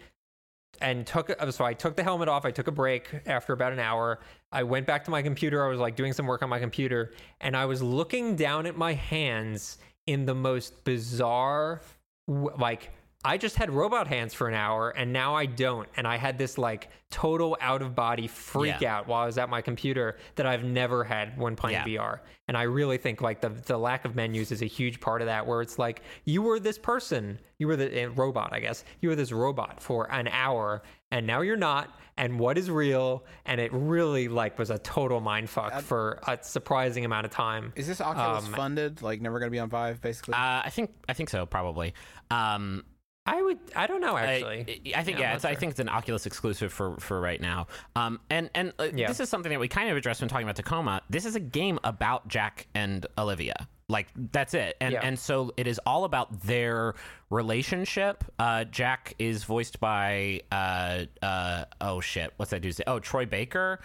and took so I took the helmet off. I took a break after about an hour. I went back to my computer. I was like doing some work on my computer, and I was looking down at my hands in the most bizarre, w- like. I just had robot hands for an hour, and now I don't. And I had this like total out of body freak Yeah. out while I was at my computer that I've never had when playing Yeah. V R. And I really think like the the lack of menus is a huge part of that, where it's like you were this person, you were the uh, robot, I guess, you were this robot for an hour, and now you're not. And what is real? And it really like was a total mind fuck for a surprising amount of time. Is this Oculus Um, funded? Like never going to be on Vive, basically? Uh, I think I think so, probably. Um, I would, I don't know actually. I, I think Yeah, yeah, I'm it's, not I sure. think it's an Oculus exclusive for for right now. Um, and and uh, Yeah. this is something that we kind of addressed when talking about Tacoma. This is a game about Jack and Olivia. Like that's it. And Yeah. and so it is all about their relationship. Uh, Jack is voiced by uh uh oh shit, what's that dude's name? Oh, Troy Baker.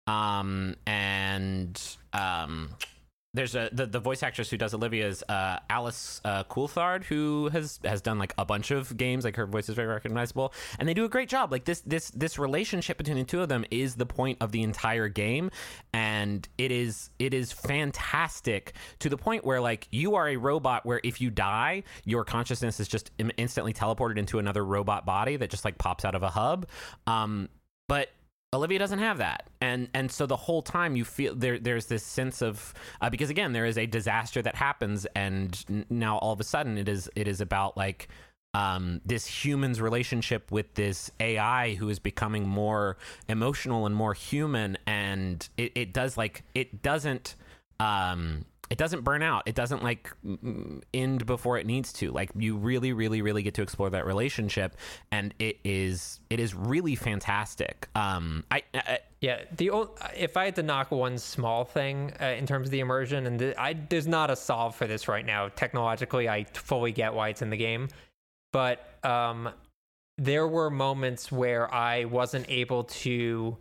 Um, and um. There's a the, the voice actress who does Olivia is uh, Alice uh, Coulthard, who has has done like a bunch of games. Like her voice is very recognizable, and they do a great job. Like this this this relationship between the two of them is the point of the entire game, and it is it is fantastic to the point where like you are a robot where if you die, your consciousness is just im- instantly teleported into another robot body that just like pops out of a hub. Um, but Olivia doesn't have that, and and so the whole time you feel there. There's this sense of uh, because again there is a disaster that happens, and n- now all of a sudden it is it is about like um, this human's relationship with this A I who is becoming more emotional and more human, and it, it does like it doesn't. Um, it doesn't burn out. It doesn't like mm, end before it needs to. Like you really, really, really get to explore that relationship, and it is it is really fantastic. Um, I, I Yeah, the old, if I had to knock one small thing uh, in terms of the immersion, and the, I, there's not a solve for this right now. Technologically, I fully get why it's in the game, but um, there were moments where I wasn't able to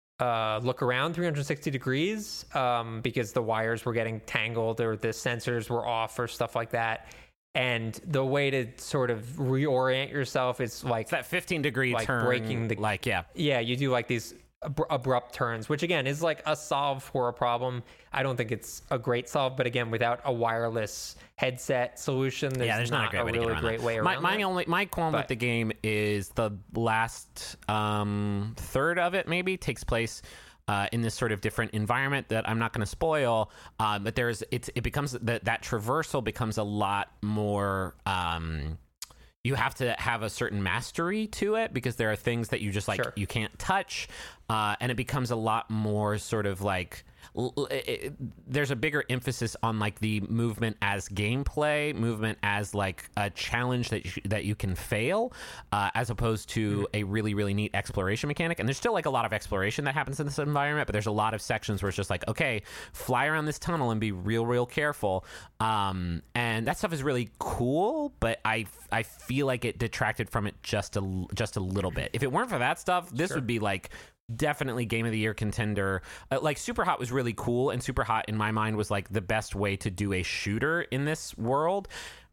uh, look around three hundred sixty degrees um, because the wires were getting tangled or the sensors were off or stuff like that. And the way to sort of reorient yourself is like it's that fifteen degree like turn, breaking the- like yeah. yeah, you do like these ab- abrupt turns, which again is like a solve for a problem. I don't think it's a great solve, but again, without a wireless headset solution, there's, yeah, there's not, a great way to really get around great that. way around my, my that. only my qualm with But- the game is the last um, third of it maybe takes place uh, in this sort of different environment that I'm not going to spoil. Um, but there's it's it becomes that that traversal becomes a lot more. Um, you have to have a certain mastery to it because there are things that you just like Sure. you can't touch, uh, and it becomes a lot more sort of like l- l- it, it- there's a bigger emphasis on like the movement as gameplay, movement as like a challenge that you, that you can fail, uh, as opposed to a really really neat exploration mechanic. And there's still like a lot of exploration that happens in this environment, but there's a lot of sections where it's just like, okay, fly around this tunnel and be real real careful. Um, and that stuff is really cool, but I I feel like it detracted from it just a just a little bit. If it weren't for that stuff, this would be like definitely game of the year contender. Uh, like Super Hot was really cool, and Super Hot in my mind was like the best way to do a shooter in this world.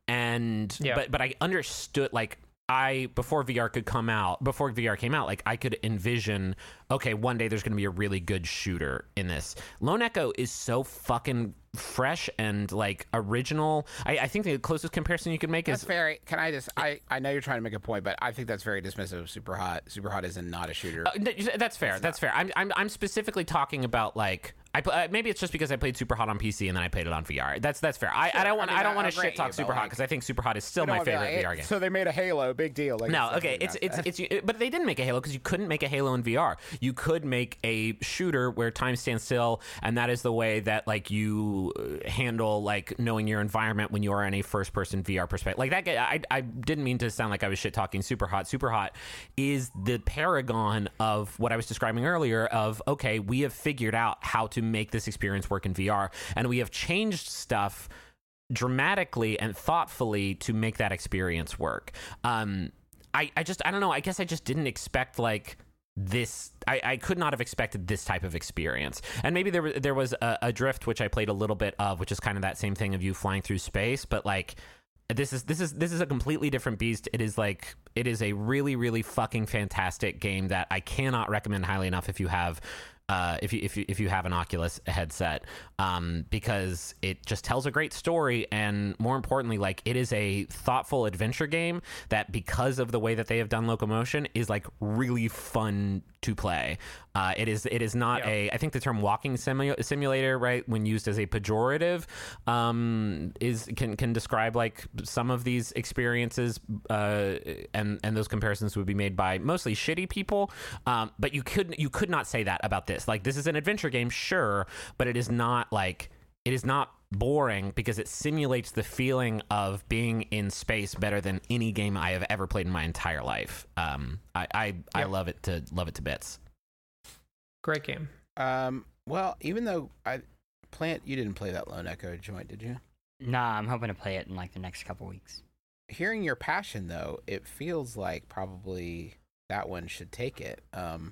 And Yeah. but but I understood, like, I before V R could come out, before V R came out, like I could envision, okay, one day there's going to be a really good shooter in this. Lone Echo is so fucking fresh and like original. I, I think the closest comparison you could make That's is very. Can I just? I I know you're trying to make a point, but I think that's very dismissive of Super Hot. Super Hot is not a shooter. Uh, n- that's fair. That's fair. I'm, I'm I'm specifically talking about like I pl- uh, maybe it's just because I played Super Hot on P C and then I played it on V R. That's that's fair. I, I don't want I mean, I don't I want to agree, shit talk but, Super Hot like, because I think Super Hot is still We don't my wanna be favorite like, V R it- game. So they made a Halo, big deal. Like, No, it's okay, something it's else. it's it's but they didn't make a Halo because you couldn't make a Halo in V R. You could make a shooter where time stands still, and that is the way that like you uh, handle like knowing your environment when you are in a first-person V R perspective. Like that, I I didn't mean to sound like I was shit talking Super Hot. Super Hot is the paragon of what I was describing earlier. Of okay, we have figured out how to make this experience work in V R, and we have changed stuff dramatically and thoughtfully to make that experience work. Um, I, I just, I don't know. I guess I just didn't expect like this. I, I could not have expected this type of experience. And maybe there was, there was a, a Drift, which I played a little bit of, which is kind of that same thing of you flying through space. But like, this is, this is, this is a completely different beast. It is like, it is a really, really fucking fantastic game that I cannot recommend highly enough if you have Uh, if you if you if you have an Oculus headset, um, because it just tells a great story, and more importantly, like it is a thoughtful adventure game that, because of the way that they have done locomotion, is like really fun to play. Uh, it is it is not Yeah. a I think the term walking simu- simulator, right, when used as a pejorative, um, is can can describe like some of these experiences, uh, and and those comparisons would be made by mostly shitty people, um, but you could you could not say that about this. Like, this is an adventure game, sure, but it is not like it is not boring because it simulates the feeling of being in space better than any game I have ever played in my entire life. Um, I I, I Yep. love it to love it to bits. Great game. Um. Well, even though I Plant, you didn't play that Lone Echo joint, did you? Nah, I'm hoping to play it in like the next couple weeks. Hearing your passion, though, it feels like probably that one should take it. Um.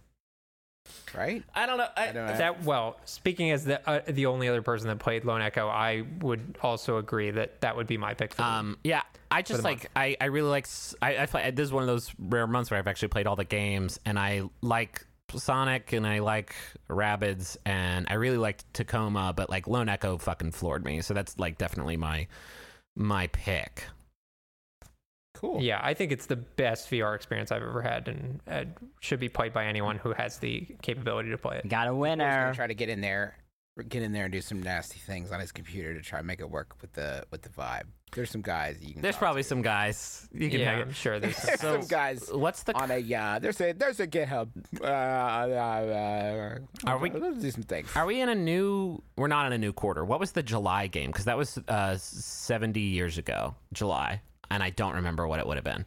Right? I don't know. I, I don't know. That well, speaking as the uh, the only other person that played Lone Echo, I would also agree that that would be my pick for the Um, yeah, I just the like I, I really like s- I, I play, this is one of those rare months where I've actually played all the games, and I like Sonic and I like Rabbids and I really liked Tacoma, but like Lone Echo fucking floored me, so that's like definitely my my pick. Cool. Yeah, I think it's the best V R experience I've ever had, and it should be played by anyone who has the capability to play it. Got a I was winner. gonna try to get in there, get in there and do some nasty things on his computer to try and make it work with the with the vibe. There's some guys you can. There's talk probably to. some guys you can Yeah, hang- I'm sure there's. There's So- some guys What's the on a yeah. There's a there's a GitHub. Uh, uh, uh, Are we- Let's do some things. Are we in a new? We're not in a new quarter. What was the July game? Because that was uh, seventy years ago, July, and I don't remember what it would have been.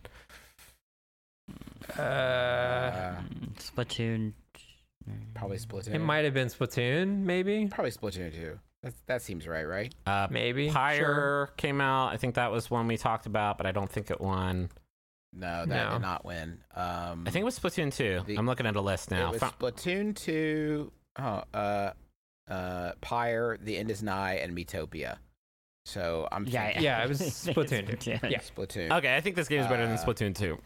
Uh, Uh, Splatoon. probably Splatoon. it might have been Splatoon, maybe, Probably Splatoon two. That that seems right, right? Uh, maybe. Pyre Sure. came out. I think that was one we talked about, but I don't think it won. No, that No. did not win. Um, I think it was Splatoon two. The- I'm looking at a list now. it was Fun- Splatoon two. Oh, uh, uh, Pyre, The End Is Nigh, and Metopia. So I'm Yeah, thinking Yeah, it was Splatoon two. Yeah. Splatoon. okay, I think this game is better than Uh, Splatoon two.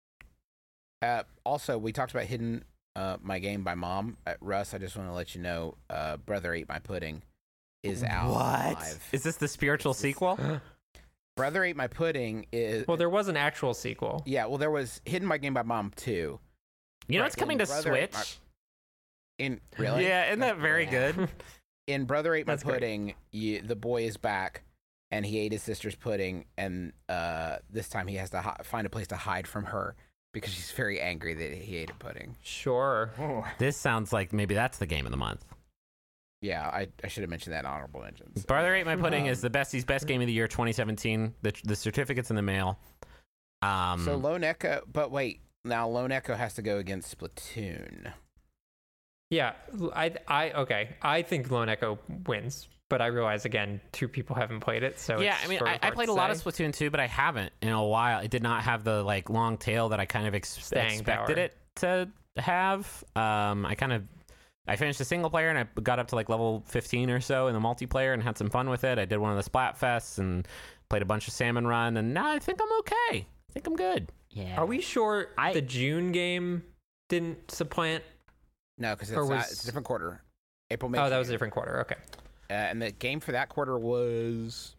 Uh, also, we talked about Hidden uh, My Game by Mom. Uh, Russ, I just want to let you know, uh, Brother Ate My Pudding is out live. Is this the spiritual sequel? Brother Ate My Pudding is... Well, there was an actual sequel. yeah, well, there was Hidden My Game by Mom two. You know Right, it's coming to and Brother Ate Switch. My- In Really? Yeah, isn't that very good? In Brother Ate My That's great. Pudding, you, the boy is back, and he ate his sister's pudding, and uh, this time he has to hi- find a place to hide from her because she's very angry that he ate a pudding. Sure. This sounds like maybe that's the game of the month. Yeah, I, I should have mentioned that in honorable mentions. Brother Ate My Pudding Um, is the Bestie's Best Game of the Year twenty seventeen. The the certificate's in the mail. Um, So Lone Echo, but wait, now Lone Echo has to go against Splatoon. Yeah, I, I, okay. I think Lone Echo wins, but I realize again, two people haven't played it, so yeah, it's I mean, sort I, of I hard played to a lot say. of Splatoon two, but I haven't in a while. It did not have the like long tail that I kind of ex- Staying expected power. it to have. Um, I kind of I finished the single player and I got up to like level fifteen or so in the multiplayer and had some fun with it. I did one of the Splatfests and played a bunch of Salmon Run, and now I think I'm okay. I think I'm good. Yeah. Are we sure I- the June game didn't supplant? No, because it's, Or not- was- it's a different quarter. April, May. Oh, that was a June. different quarter. Okay. Uh, and the game for that quarter was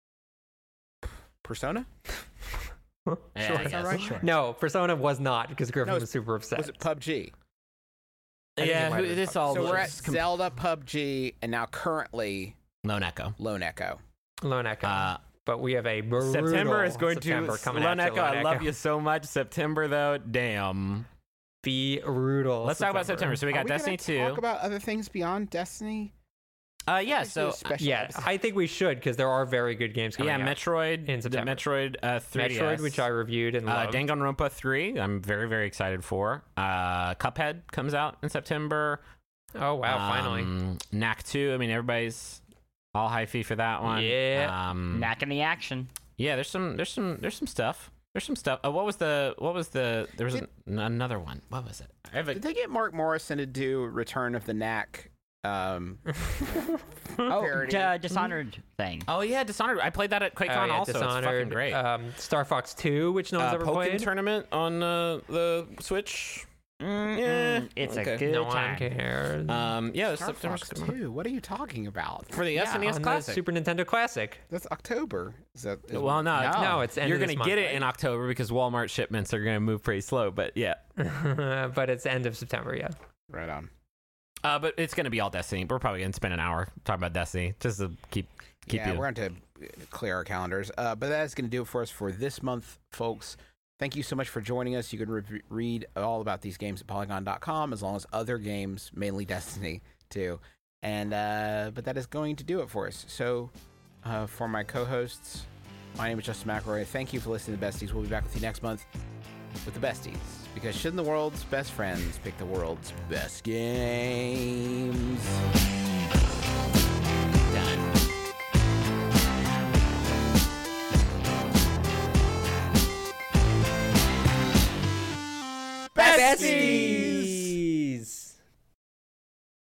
Persona. Yeah, Sure. I guess. Right? Sure. No, Persona was not because Griffin No, it was super upset. Was it P U B G? I think it Yeah, might who- have been this P U B G. all So we're at looks com- Zelda, P U B G, and now currently Lone Echo. Lone Echo. Lone Echo. Uh, but we have a brutal September is going September to coming Lone at Echo. Lone I love Echo. you so much. September though, damn. Be brutal. Let's talk about September. So we Are got we Destiny gonna two. Talk about other things beyond Destiny. Uh, yeah. Let's do So a special Yeah, episode. I think we should because there are very good games coming yeah, out. Metroid in the September. Metroid uh, three D S. Metroid, which I reviewed and Uh, loved. Danganronpa three, I'm very, very excited for. Uh, Cuphead comes out in September. Oh wow! Finally, Um, Knack two, I mean, everybody's all hyphy for that one. Yeah. Um, Back in the action. yeah, there's some, there's some, there's some stuff. There's some stuff. Uh, what was the, what was the, there was Did- an, another one. What was it? I have a, Did they get Mark Morrison to do Return of the Knack? Um, Oh, parody? d- Dishonored thing. oh, yeah, Dishonored. I played that at QuakeCon Oh, yeah, also. It's fucking Dishonored, great. Um, Star Fox two, which no one's uh, ever Pokken played. tournament on uh, the Switch. Mm, Yeah, mm, it's okay. a good no one time. cares. Um, yeah, Star September's Fox good month. two. What are you talking about? For the yeah, S N E S on Classic. the Super Nintendo Classic. That's October. Is that? Is, Well, no, it's- No, it's the end You're of going this to month, get it right? in October because Walmart shipments are going to move pretty slow. But yeah, But it's end of September. Yeah. right on. uh, but it's going to be all Destiny. We're probably going to spend an hour talking about Destiny just to keep keep yeah, you. we're going to clear our calendars. Uh, but that is going to do it for us for this month, folks. Thank you so much for joining us. You can re- read all about these games at polygon dot com, as long as other games, mainly Destiny, too. And uh, but that is going to do it for us. So, uh, for my co-hosts, my name is Justin McElroy. Thank you for listening to Besties. We'll be back with you next month with the Besties, because shouldn't the world's best friends pick the world's best games?